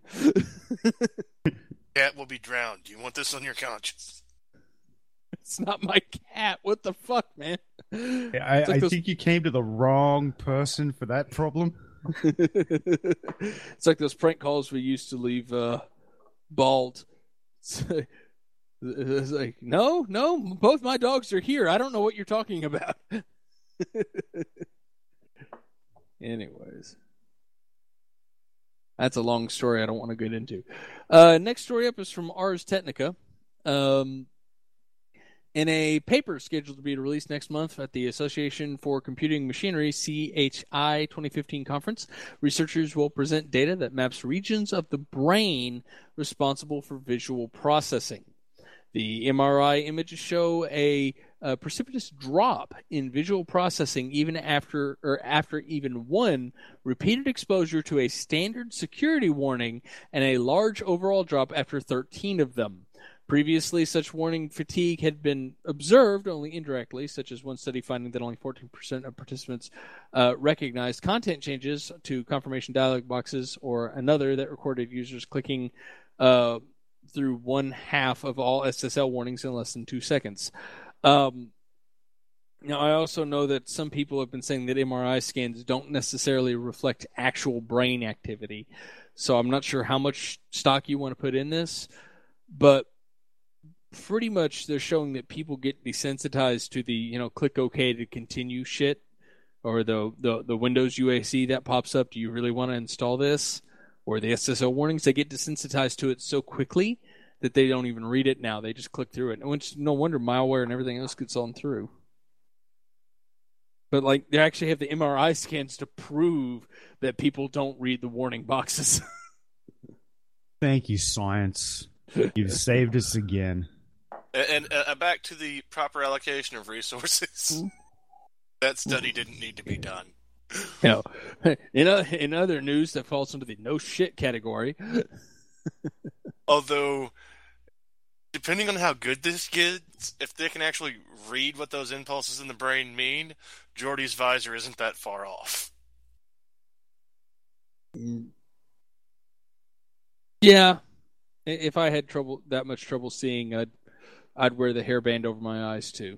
Cat will be drowned. Do you want this on your conscience? It's not my cat. What the fuck, man? I think you came to the wrong person for that problem. It's like those prank calls we used to leave Bald. It's like, no, both my dogs are here. I don't know what you're talking about. Anyways. That's a long story I don't want to get into. Next story up is from Ars Technica. In a paper scheduled to be released next month at the Association for Computing Machinery CHI 2015 conference, researchers will present data that maps regions of the brain responsible for visual processing. The MRI images show a precipitous drop in visual processing even after even one repeated exposure to a standard security warning, and a large overall drop after 13 of them. Previously, such warning fatigue had been observed only indirectly, such as one study finding that only 14% of participants recognized content changes to confirmation dialog boxes, or another that recorded users clicking through 1/2 of all SSL warnings in less than 2 seconds. Now, I also know that some people have been saying that MRI scans don't necessarily reflect actual brain activity, so I'm not sure how much stock you want to put in this, but pretty much they're showing that people get desensitized to the click OK to continue shit, or the Windows UAC that pops up. Do you really want to install this? Or the SSL warnings, they get desensitized to it so quickly that they don't even read it now. They just click through it. And which, no wonder malware and everything else gets on through. But they actually have the MRI scans to prove that people don't read the warning boxes. Thank you, science. You've saved us again. And back to the proper allocation of resources. That study didn't need to be done. In other news that falls into the no shit category. Although, depending on how good this gets, if they can actually read what those impulses in the brain mean, Geordi's visor isn't that far off. Yeah. If I had that much trouble seeing, I'd wear the hairband over my eyes too.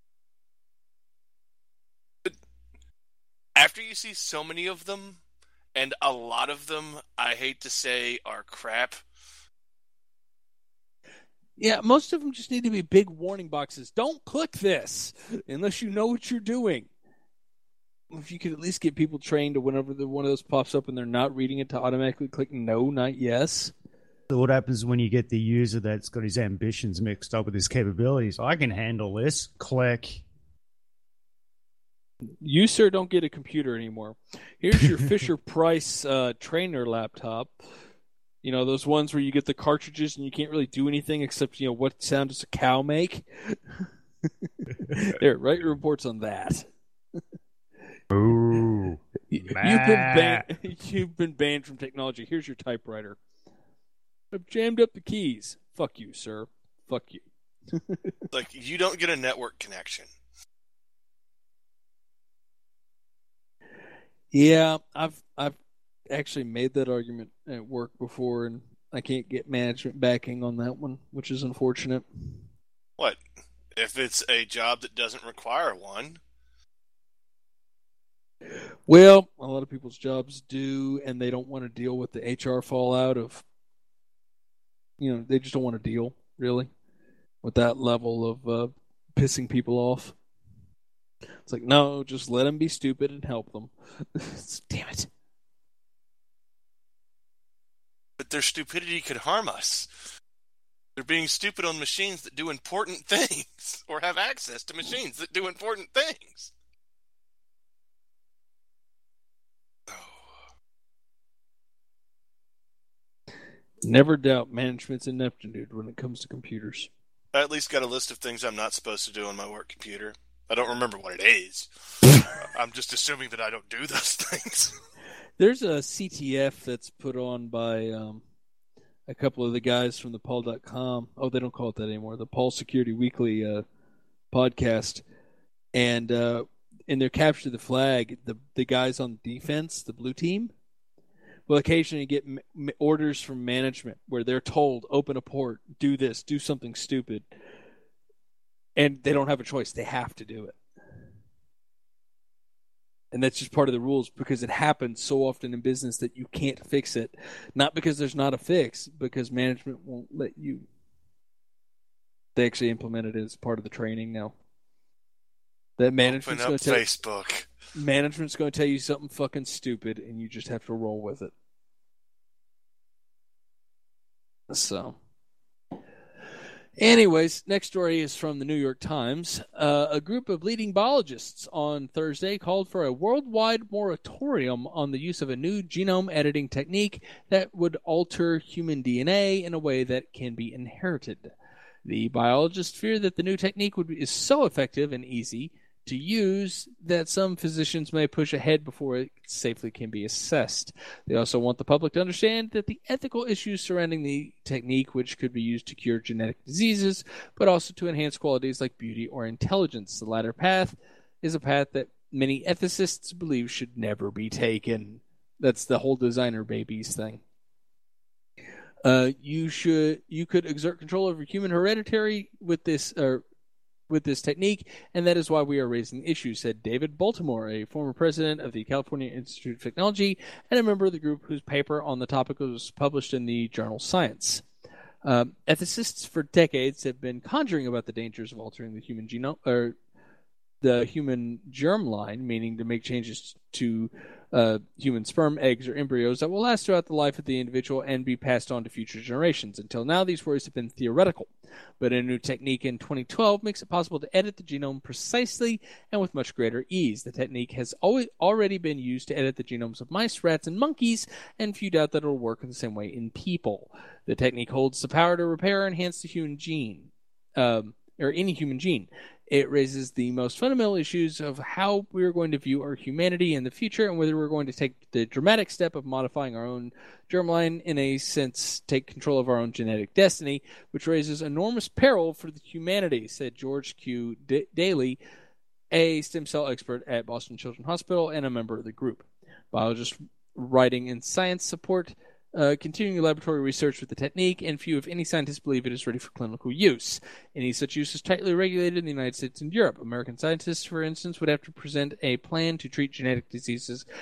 After you see so many of them, And a lot of them, I hate to say, are crap. Yeah, most of them just need to be big warning boxes. Don't click this unless you know what you're doing. If you could at least get people trained to whenever one of those pops up and they're not reading it to automatically click no, not yes. So what happens when you get the user that's got his ambitions mixed up with his capabilities? I can handle this. Click. You, sir, don't get a computer anymore. Here's your Fisher-Price trainer laptop. You know, those ones where you get the cartridges and you can't really do anything except, you know, what sound does a cow make? There, write your reports on that. Ooh. You've been banned from technology. Here's your typewriter. I've jammed up the keys. Fuck you, sir. Fuck you. Like, you don't get a network connection. Yeah, I've actually made that argument at work before, and I can't get management backing on that one, which is unfortunate. What? If it's a job that doesn't require one? Well, a lot of people's jobs do, and they don't want to deal with the HR fallout of, you know, they just don't want to deal, really, with that level of pissing people off. It's like, no, just let them be stupid and help them. Damn it. But their stupidity could harm us. They're being stupid on machines that do important things, or have access to machines that do important things. Never doubt management's ineptitude when it comes to computers. I at least got a list of things I'm not supposed to do on my work computer. I don't remember what it is. I'm just assuming that I don't do those things. There's a CTF that's put on by a couple of the guys from the Paul.com. Oh, they don't call it that anymore. The Paul Security Weekly podcast. And in their capture the flag, the guys on defense, the blue team, will occasionally get orders from management where they're told, open a port, do this, do something stupid. And they don't have a choice. They have to do it. And that's just part of the rules because it happens so often in business that you can't fix it. Not because there's not a fix, because management won't let you. They actually implement it as part of the training now. That management's going to Facebook. Management's going to tell you something fucking stupid, and you just have to roll with it. So, anyways, next story is from the New York Times. A group of leading biologists on Thursday called for a worldwide moratorium on the use of a new genome editing technique that would alter human DNA in a way that can be inherited. The biologists fear that the new technique is so effective and easy to use that some physicians may push ahead before it safely can be assessed. They also want the public to understand that the ethical issues surrounding the technique, which could be used to cure genetic diseases, but also to enhance qualities like beauty or intelligence. The latter path is a path that many ethicists believe should never be taken. That's the whole designer babies thing. You could exert control over human hereditary with this technique, and that is why we are raising the issue, said David Baltimore, a former president of the California Institute of Technology and a member of the group whose paper on the topic was published in the journal Science. Ethicists for decades have been conjuring about the dangers of altering the human genome, or the human germline, meaning to make changes to human sperm, eggs, or embryos that will last throughout the life of the individual and be passed on to future generations. Until now, these worries have been theoretical, but a new technique in 2012 makes it possible to edit the genome precisely and with much greater ease. The technique has already been used to edit the genomes of mice, rats, and monkeys, and few doubt that it will work in the same way in people. The technique holds the power to repair or enhance the human gene, or any human gene. It raises the most fundamental issues of how we are going to view our humanity in the future and whether we're going to take the dramatic step of modifying our own germline, in a sense, take control of our own genetic destiny, which raises enormous peril for the humanity, said George Q. Daly, a stem cell expert at Boston Children's Hospital and a member of the group. Biologists writing in Science support continuing laboratory research with the technique, and few, if any, scientists believe it is ready for clinical use. Any such use is tightly regulated in the United States and Europe. American scientists, for instance, would have to present a plan to treat genetic diseases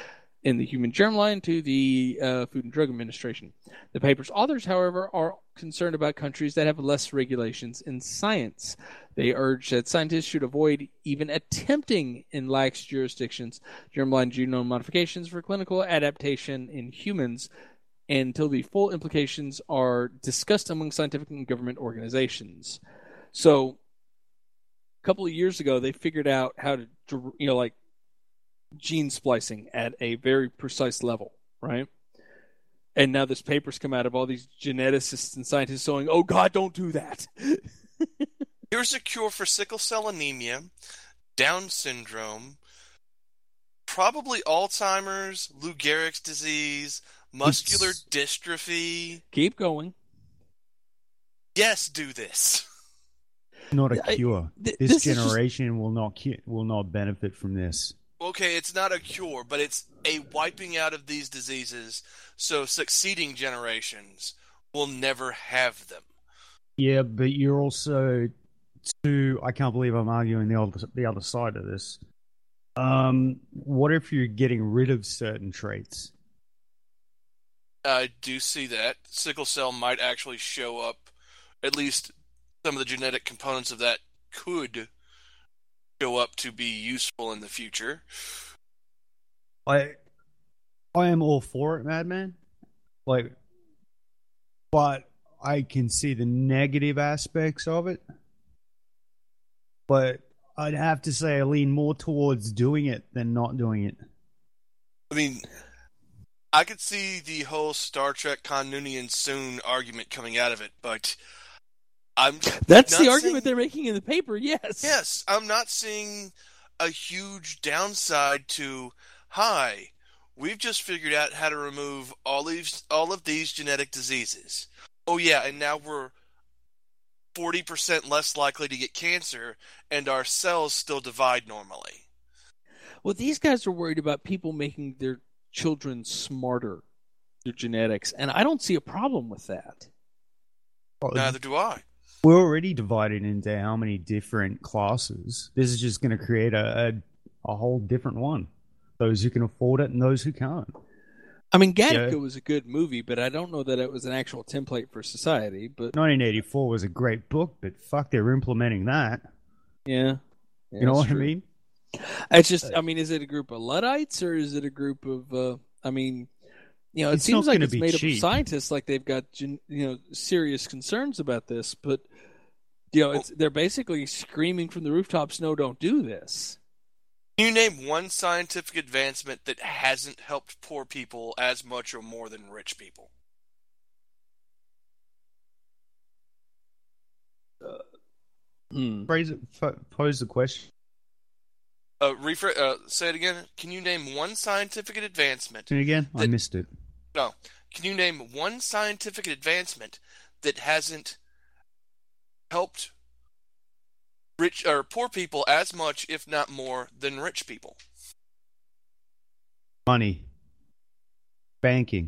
in the human germline to the Food and Drug Administration. The paper's authors, however, are concerned about countries that have less regulations in science. They urge that scientists should avoid even attempting in lax jurisdictions germline genome modifications for clinical adaptation in humans until the full implications are discussed among scientific and government organizations. So, a couple of years ago, they figured out how to, like gene splicing at a very precise level, right? And now this paper's come out of all these geneticists and scientists saying, "Oh God, don't do that." Here's a cure for sickle cell anemia, Down syndrome, probably Alzheimer's, Lou Gehrig's disease, muscular dystrophy. Keep going. Yes, do this. Not a cure. This generation will not benefit from this. Okay, it's not a cure, but it's a wiping out of these diseases, so succeeding generations will never have them. Yeah, but you're also I can't believe I'm arguing the other side of this. What if you're getting rid of certain traits? I do see that. Sickle cell might actually show up, at least some of the genetic components of that could show up to be useful in the future. I am all for it, Madman. But I can see the negative aspects of it. But I'd have to say I lean more towards doing it than not doing it. I mean, I could see the whole Star Trek Kanunian soon argument coming out of it, but that's the argument they're making in the paper, yes. Yes, I'm not seeing a huge downside to, hi, we've just figured out how to remove all of these genetic diseases. Oh yeah, and now we're 40% less likely to get cancer, and our cells still divide normally. Well, these guys are worried about people making their children smarter, their genetics, and I don't see a problem with that. Neither do I. We're already divided into how many different classes. This is just going to create a whole different one. Those who can afford it and those who can't. I mean, Gattaca was a good movie, but I don't know that it was an actual template for society. But 1984 was a great book, but fuck, they're implementing that. Yeah. You know what I mean? It's just, I mean, is it a group of Luddites or is it a group of, it seems like it's made up of scientists, like they've got, serious concerns about this, but, they're basically screaming from the rooftops, no, don't do this. Can you name one scientific advancement that hasn't helped poor people as much or more than rich people? Pose the question. Say it again. Can you name one scientific advancement? I missed it. No. Can you name one scientific advancement that hasn't helped rich or poor people as much, if not more, than rich people? Money. Banking.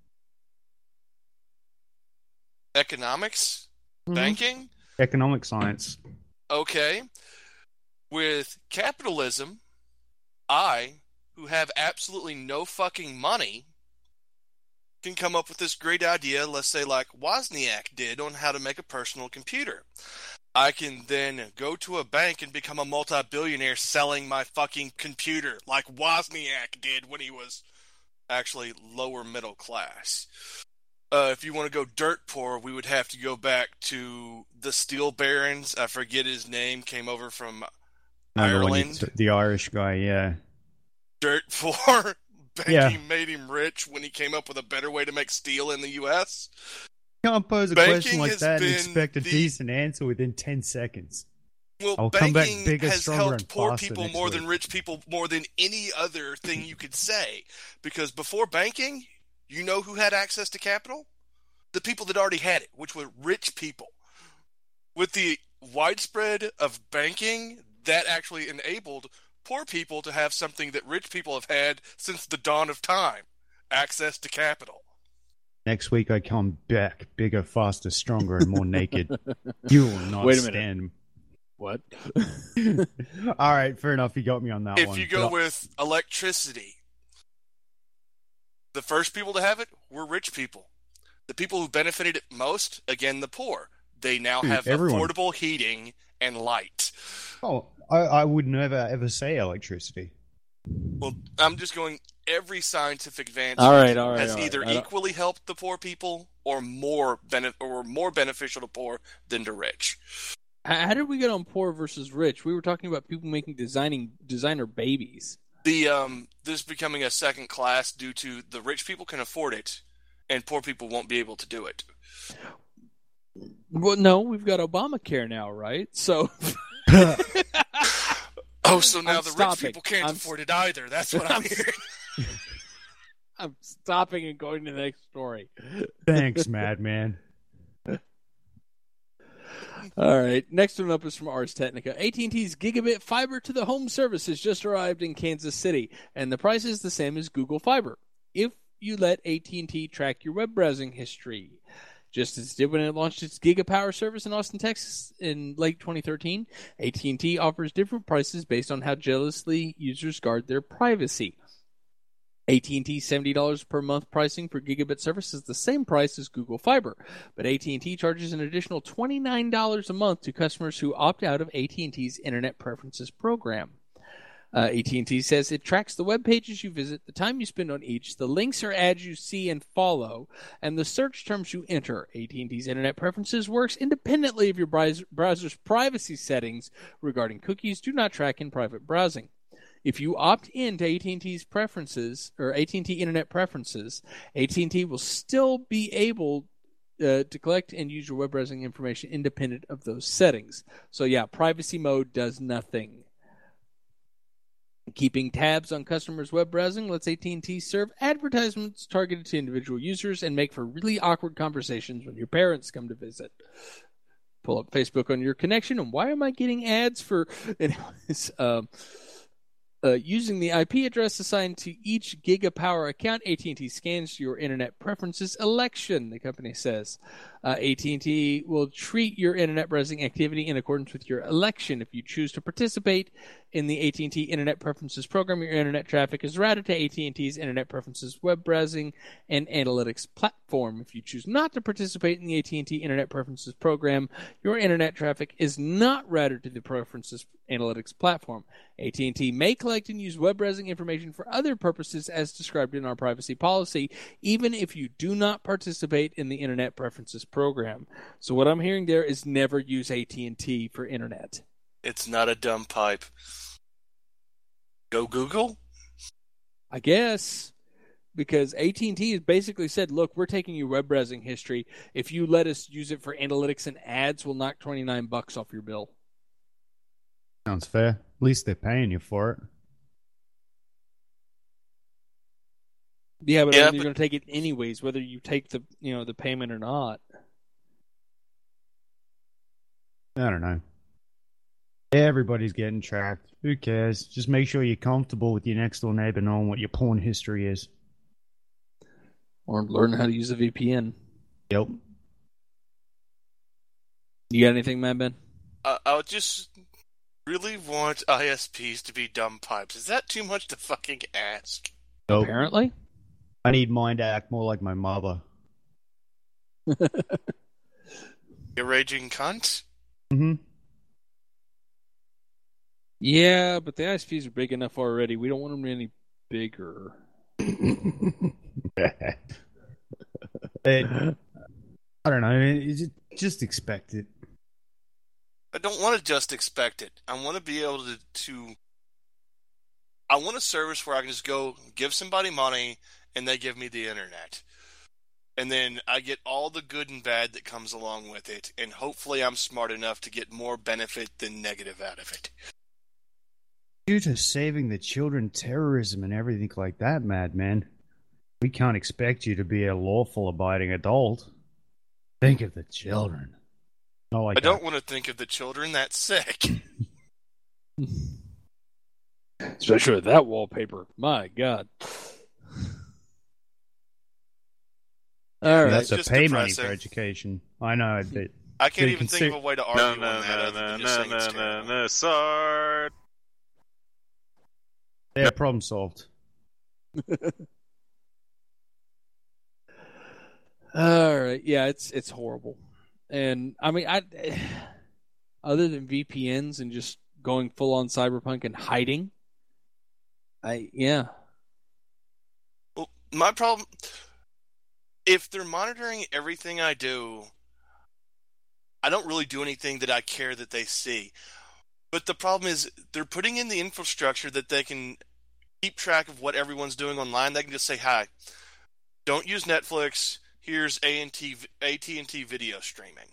Economics? Mm-hmm. Banking? Economic science. Okay. With capitalism, who have absolutely no fucking money, can come up with this great idea, let's say like Wozniak did, on how to make a personal computer. I can then go to a bank and become a multi-billionaire selling my fucking computer, like Wozniak did when he was actually lower middle class. If you want to go dirt poor, we would have to go back to the steel barons. I forget his name, came over from Ireland. The Irish guy, yeah. Dirt poor. Banking made him rich when he came up with a better way to make steel in the U.S. You can't pose a question like that and expect a decent answer within 10 seconds. Well, I'll come back banking bigger, has stronger, helped and poor faster people next more week. than rich people, more than any other thing you could say. Because before banking, you know who had access to capital? The people that already had it, which were rich people. With the widespread of banking, that actually enabled poor people to have something that rich people have had since the dawn of time: access to capital. Next week I come back bigger, faster, stronger, and more naked. You will not Wait a stand. minute. What? All right, fair enough. You got me on that one. If you go with electricity, The first people to have it were rich people. The people who benefited it most, again, the poor. They now have everyone. affordable heating and light. Oh, I would never ever say electricity. Well, I'm just going, every scientific advance has either equally helped the poor people or more beneficial to poor than to rich. How did we get on poor versus rich? We were talking about people making designer babies. This becoming a second class due to the rich people can afford it, and poor people won't be able to do it. Well, no, we've got Obamacare now, right? So. So now the rich people can't afford it either. That's what I'm hearing. I'm stopping and going to the next story. Thanks, Madman. All right. Next one up is from Ars Technica. AT&T's Gigabit Fiber to the Home service has just arrived in Kansas City, and the price is the same as Google Fiber if you let AT&T track your web browsing history. Just as it did when it launched its GigaPower service in Austin, Texas in late 2013, AT&T offers different prices based on how jealously users guard their privacy. AT&T's $70 per month pricing for gigabit service is the same price as Google Fiber, but AT&T charges an additional $29 a month to customers who opt out of AT&T's Internet Preferences program. AT&T says it tracks the web pages you visit, the time you spend on each, the links or ads you see and follow, and the search terms you enter. AT&T's Internet Preferences works independently of your browser's privacy settings regarding cookies do not track in private browsing. If you opt into AT&T's preferences or AT&T Internet Preferences, AT&T will still be able to collect and use your web browsing information independent of those settings. So yeah, privacy mode does nothing. Keeping tabs on customers' web browsing lets AT&T serve advertisements targeted to individual users and make for really awkward conversations when your parents come to visit. Pull up Facebook on your connection, and why am I getting ads for... Anyways, using the IP address assigned to each GigaPower account, AT&T scans your Internet Preferences election, the company says. AT&T will treat your Internet browsing activity in accordance with your election. If you choose to participate in the AT&T Internet Preferences program, your Internet traffic is routed to AT&T's Internet Preferences web browsing and analytics platform. If you choose not to participate in the AT&T Internet Preferences program, your Internet traffic is not routed to the Preferences analytics platform. AT&T may collect and use web browsing information for other purposes as described in our privacy policy, even if you do not participate in the Internet Preferences program. So what I'm hearing there is never use AT&T for internet. It's not a dumb pipe. Go Google? I guess. Because AT&T has basically said, look, we're taking your web browsing history. If you let us use it for analytics and ads, we'll knock $29 off your bill. Sounds fair. At least they're paying you for it. Yeah, but you're going to take it anyways, whether you take the payment or not. I don't know. Everybody's getting tracked. Who cares? Just make sure you're comfortable with your next door neighbor knowing what your porn history is. Or learn how to use a VPN. Yep. You got anything, Mad Ben? I would just really want ISPs to be dumb pipes. Is that too much to fucking ask? Nope. Apparently. I need mine to act more like my mother. You raging cunt? Mm-hmm. Yeah, but the ISPs are big enough already. We don't want them any bigger. I don't know. Just expect it. I don't want to just expect it. I want to be able to... I want a service where I can just go give somebody money and they give me the internet. And then I get all the good and bad that comes along with it. And hopefully I'm smart enough to get more benefit than negative out of it. Due to saving the children, terrorism, and everything like that, Madman, we can't expect you to be a lawful abiding adult. Think of the children. I don't want to think of the children. That's sick. Especially with that wallpaper. My God. All right. That's to pay depressing. Money for education. I know. I can't even think of a way to argue on that. No, sorry. Yeah, problem solved. All right, yeah, it's horrible, and I mean, other than VPNs and just going full on cyberpunk and hiding, yeah. Well, my problem, if they're monitoring everything I do, I don't really do anything that I care that they see. But the problem is they're putting in the infrastructure that they can keep track of what everyone's doing online. They can just say, hi, don't use Netflix. Here's AT&T video streaming.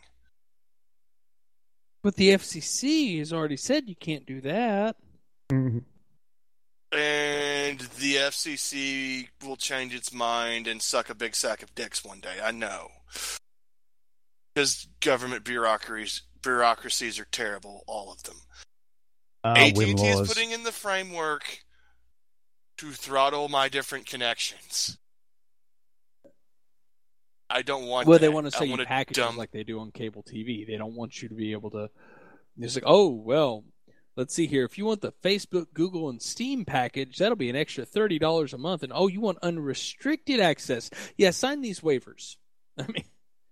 But the FCC has already said you can't do that. Mm-hmm. And the FCC will change its mind and suck a big sack of dicks one day. I know. Because government bureaucracies are terrible, all of them. AT&T is putting in the framework to throttle my different connections. I don't want Well, that. they want to sell you packages like they do on cable TV. They don't want you to be able to... It's like, oh, well, let's see here. If you want the Facebook, Google, and Steam package, that'll be an extra $30 a month. And, oh, you want unrestricted access. Yeah, sign these waivers. I mean...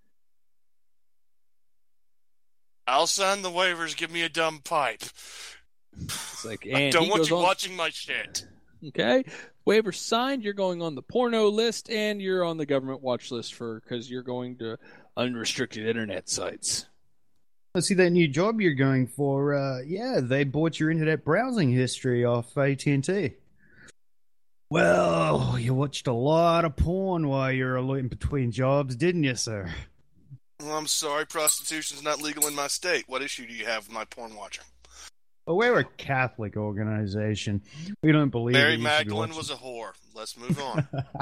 I'll sign the waivers. Give me a dumb pipe. It's like, I don't want you watching my shit. Okay, waiver signed. You're going on the porno list, and you're on the government watch list because you're going to unrestricted internet sites. Let's see that new job you're going for. Yeah, they bought your internet browsing history off AT&T. Well, you watched a lot of porn while you were in between jobs, didn't you, sir? Well, I'm sorry, prostitution's not legal in my state. What issue do you have with my porn watching? Well, we're a Catholic organization. We don't believe Mary Magdalene was a whore. Let's move on.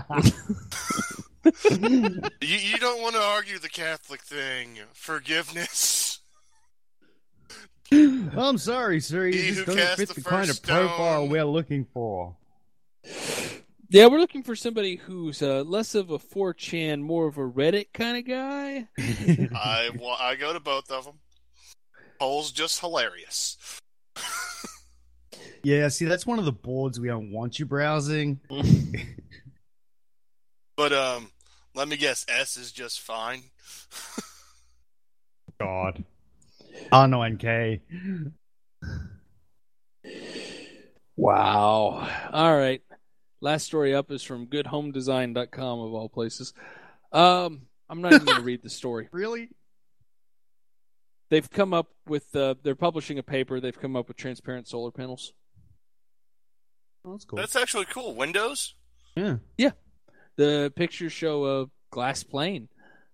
You don't want to argue the Catholic thing. Forgiveness. I'm sorry, sir. You just don't fit the kind of profile we're looking for. Yeah, we're looking for somebody who's less of a 4chan, more of a Reddit kind of guy. I go to both of them. Poll's just hilarious. Yeah, see, that's one of the boards we don't want you browsing. But, let me guess, S is just fine. God. R9K. Wow. All right. Last story up is from goodhomedesign.com, of all places. I'm not even going to read the story. Really? They've come up with, they're publishing a paper. They've come up with transparent solar panels. Oh, that's cool. That's actually cool. Windows? Yeah. Yeah. The pictures show a glass plane.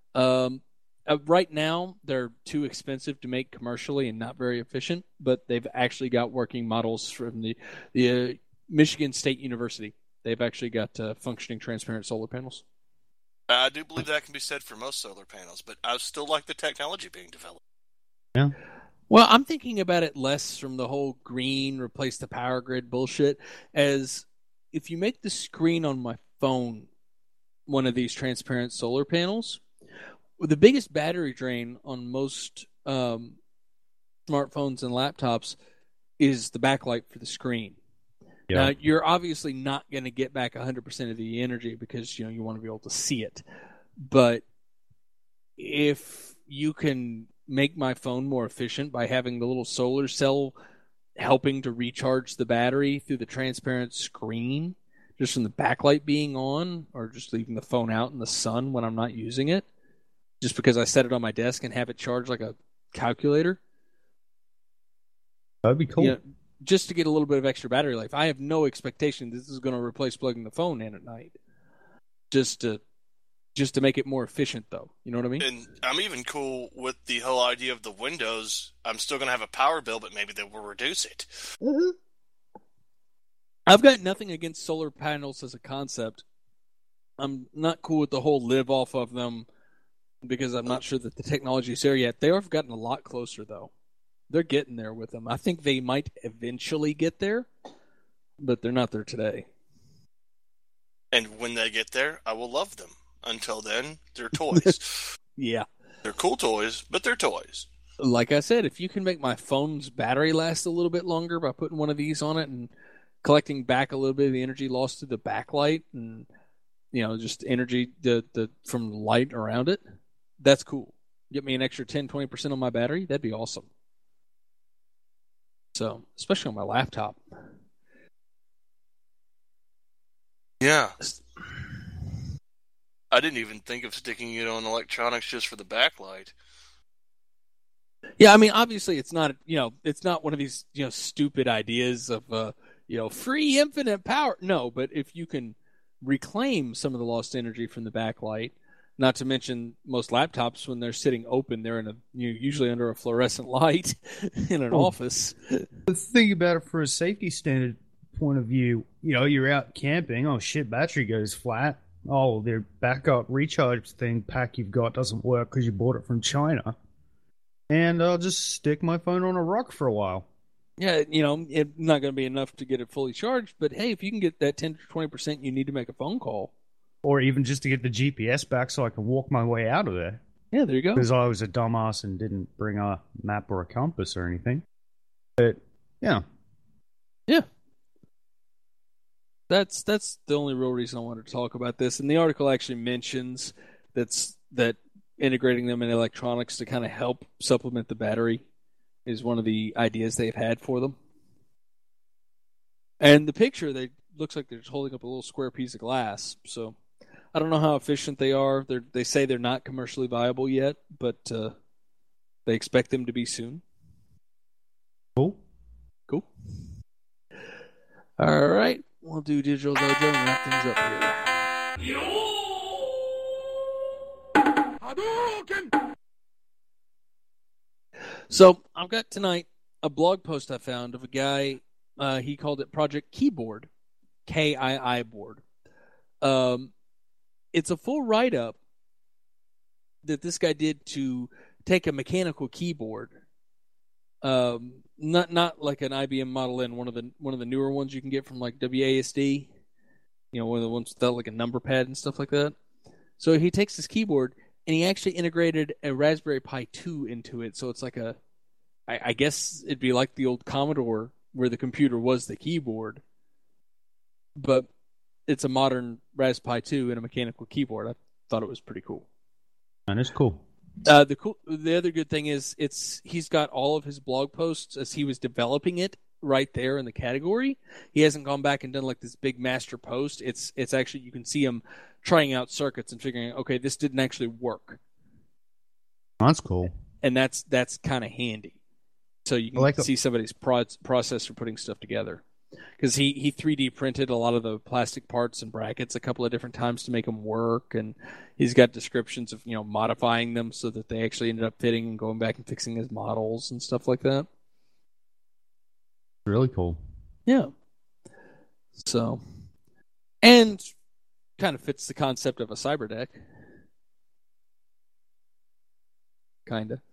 Right now, they're too expensive to make commercially and not very efficient, but they've actually got working models from the Michigan State University. They've actually got functioning transparent solar panels. I do believe that can be said for most solar panels, but I still like the technology being developed. Yeah. Well, I'm thinking about it less from the whole green, replace the power grid bullshit, as if you make the screen on my phone one of these transparent solar panels, the biggest battery drain on most smartphones and laptops is the backlight for the screen. Yeah. Now, you're obviously not going to get back 100% of the energy because you want to be able to see it. But if you can make my phone more efficient by having the little solar cell helping to recharge the battery through the transparent screen, just from the backlight being on, or just leaving the phone out in the sun when I'm not using it, just because I set it on my desk and have it charged like a calculator. That'd be cool. Just to get a little bit of extra battery life. I have no expectation this is going to replace plugging the phone in at night. Just to make it more efficient, though. You know what I mean? And I'm even cool with the whole idea of the windows. I'm still going to have a power bill, but maybe they will reduce it. Mm-hmm. I've got nothing against solar panels as a concept. I'm not cool with the whole live off of them because I'm not sure that the technology is there yet. They have gotten a lot closer, though. They're getting there with them. I think they might eventually get there, but they're not there today. And when they get there, I will love them. Until then, they're toys. Yeah. They're cool toys, but they're toys. Like I said, if you can make my phone's battery last a little bit longer by putting one of these on it and collecting back a little bit of the energy lost through the backlight and just energy from light around it. That's cool. Get me an extra 10-20% on my battery. That'd be awesome. So, especially on my laptop. Yeah. I didn't even think of sticking it on electronics just for the backlight. Yeah, I mean, obviously, it's not one of these stupid ideas of free infinite power. No, but if you can reclaim some of the lost energy from the backlight, not to mention most laptops when they're sitting open, they're in usually under a fluorescent light in an office. The thing about it for a safety standard point of view, you're out camping. Oh shit, battery goes flat. Oh, their backup recharge pack you've got doesn't work because you bought it from China. And I'll just stick my phone on a rock for a while. Yeah, it's not going to be enough to get it fully charged, but hey, if you can get that 10-20% you need to make a phone call. Or even just to get the GPS back so I can walk my way out of there. Yeah, there you go. Because I was a dumbass and didn't bring a map or a compass or anything. But, yeah. Yeah. That's the only real reason I wanted to talk about this. And the article actually mentions that integrating them in electronics to kind of help supplement the battery is one of the ideas they've had for them. And the picture, looks like they're just holding up a little square piece of glass. So I don't know how efficient they are. They say they're not commercially viable yet, but they expect them to be soon. Cool. All right. We'll do Digital Dojo and wrap things up here. So I've got tonight a blog post I found of a guy, he called it Project Keyboard, KII board. It's a full write-up that this guy did to take a mechanical keyboard, not like an IBM Model N, one of the newer ones you can get from like WASD, one of the ones without like a number pad and stuff like that. So he takes this keyboard and he actually integrated a Raspberry Pi 2 into it. So it's like I guess it'd be like the old Commodore where the computer was the keyboard, but it's a modern Raspberry Pi 2 and a mechanical keyboard. I thought it was pretty cool. And it's cool. The other good thing is he's got all of his blog posts as he was developing it right there in the category. He hasn't gone back and done like this big master post. It's actually, you can see him trying out circuits and figuring out, okay, this didn't actually work. That's cool. And that's kind of handy. So you can see somebody's process for putting stuff together. Because he 3D printed a lot of the plastic parts and brackets a couple of different times to make them work, and he's got descriptions of modifying them so that they actually ended up fitting and going back and fixing his models and stuff like that. Really cool. Yeah. So, and kind of fits the concept of a cyberdeck. Kinda.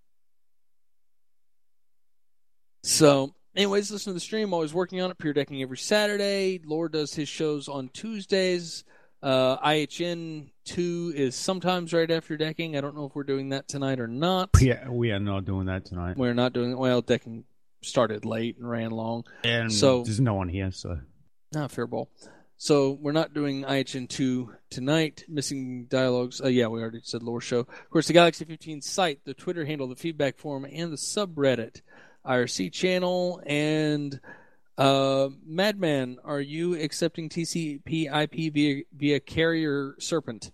So, anyways, listen to the stream. Always working on it. Pure Decking every Saturday. Lore does his shows on Tuesdays. IHN 2 is sometimes right after Decking. I don't know if we're doing that tonight or not. Yeah, we are not doing that tonight. We're not doing it. Well, Decking started late and ran long. And so there's no one here, so. Fair ball. So we're not doing IHN 2 tonight. Missing Dialogues. Yeah, we already said Lore Show. Of course, the Galaxy 15 site, the Twitter handle, the feedback forum, and the subreddit. IRC channel, and Madman, are you accepting TCP/IP via Carrier Serpent?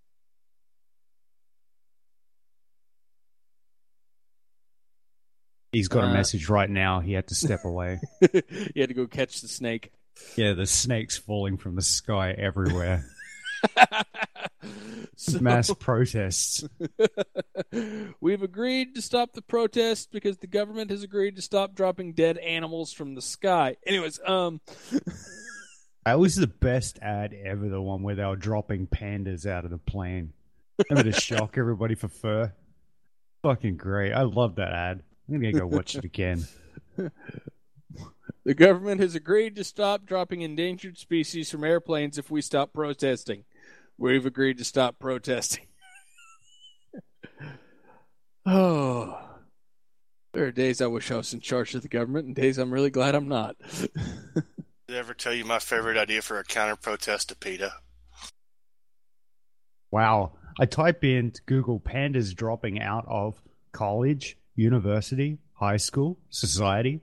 He's got a message right now. He had to step away. He had to go catch the snake. Yeah, the snake's falling from the sky everywhere. Mass protests. We've agreed to stop the protest because the government has agreed to stop dropping dead animals from the sky. Anyways, that was the best ad ever, the one where they were dropping pandas out of the plane. Remember to shock everybody for fur? Fucking great. I love that ad. I'm going to go watch it again. The government has agreed to stop dropping endangered species from airplanes if we stop protesting. We've agreed to stop protesting. Oh. There are days I wish I was in charge of the government and days I'm really glad I'm not. Did I ever tell you my favorite idea for a counter-protest to PETA? Wow. I type in to Google pandas dropping out of college, university, high school, society.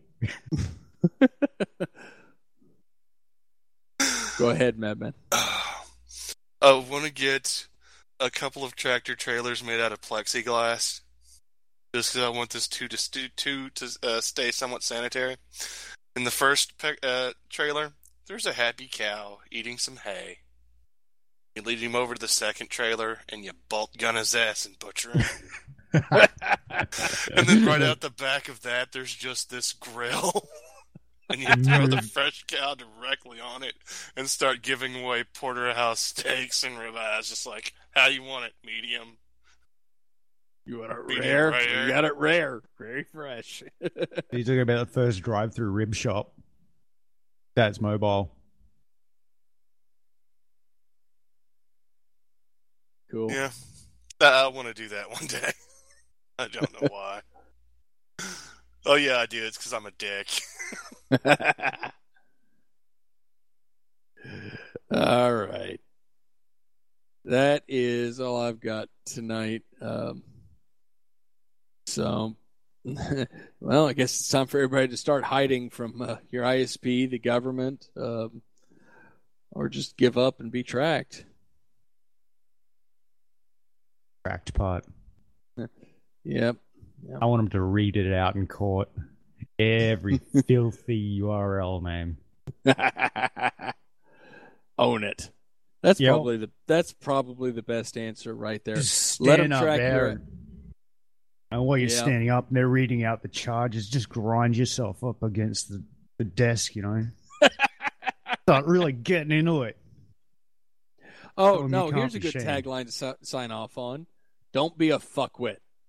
Go ahead, Madman. I want to get a couple of tractor trailers made out of plexiglass, just because I want this to stay somewhat sanitary. In the first trailer, there's a happy cow eating some hay. You lead him over to the second trailer, and you bolt gun his ass and butcher him. And then right out the back of that, there's just this grill. And you throw the fresh cow directly on it and start giving away porterhouse steaks and ribeyes, just like, how you want it, medium. You want it Medium rare? rare. You got it rare. Very fresh. You're talking about the first drive-through rib shop. That's mobile. Cool. Yeah. I want to do that one day. I don't know why. Oh, yeah, I do. It's because I'm a dick. All right. That is all I've got tonight. So, well, I guess it's time for everybody to start hiding from your ISP, the government, or just give up and be tracked. Cracked pot. Yep. I want them to read it out in court. Every filthy URL name. Own it. That's Yep. probably the best answer right there. Just Let stand them up track there. your. And while you're Yeah. standing up and they're reading out the charges, just grind yourself up against the desk, you know? Start really getting into it. Oh Tell 'em no! you can't Here's a be good shamed. tagline to sign off on. Don't be a fuckwit.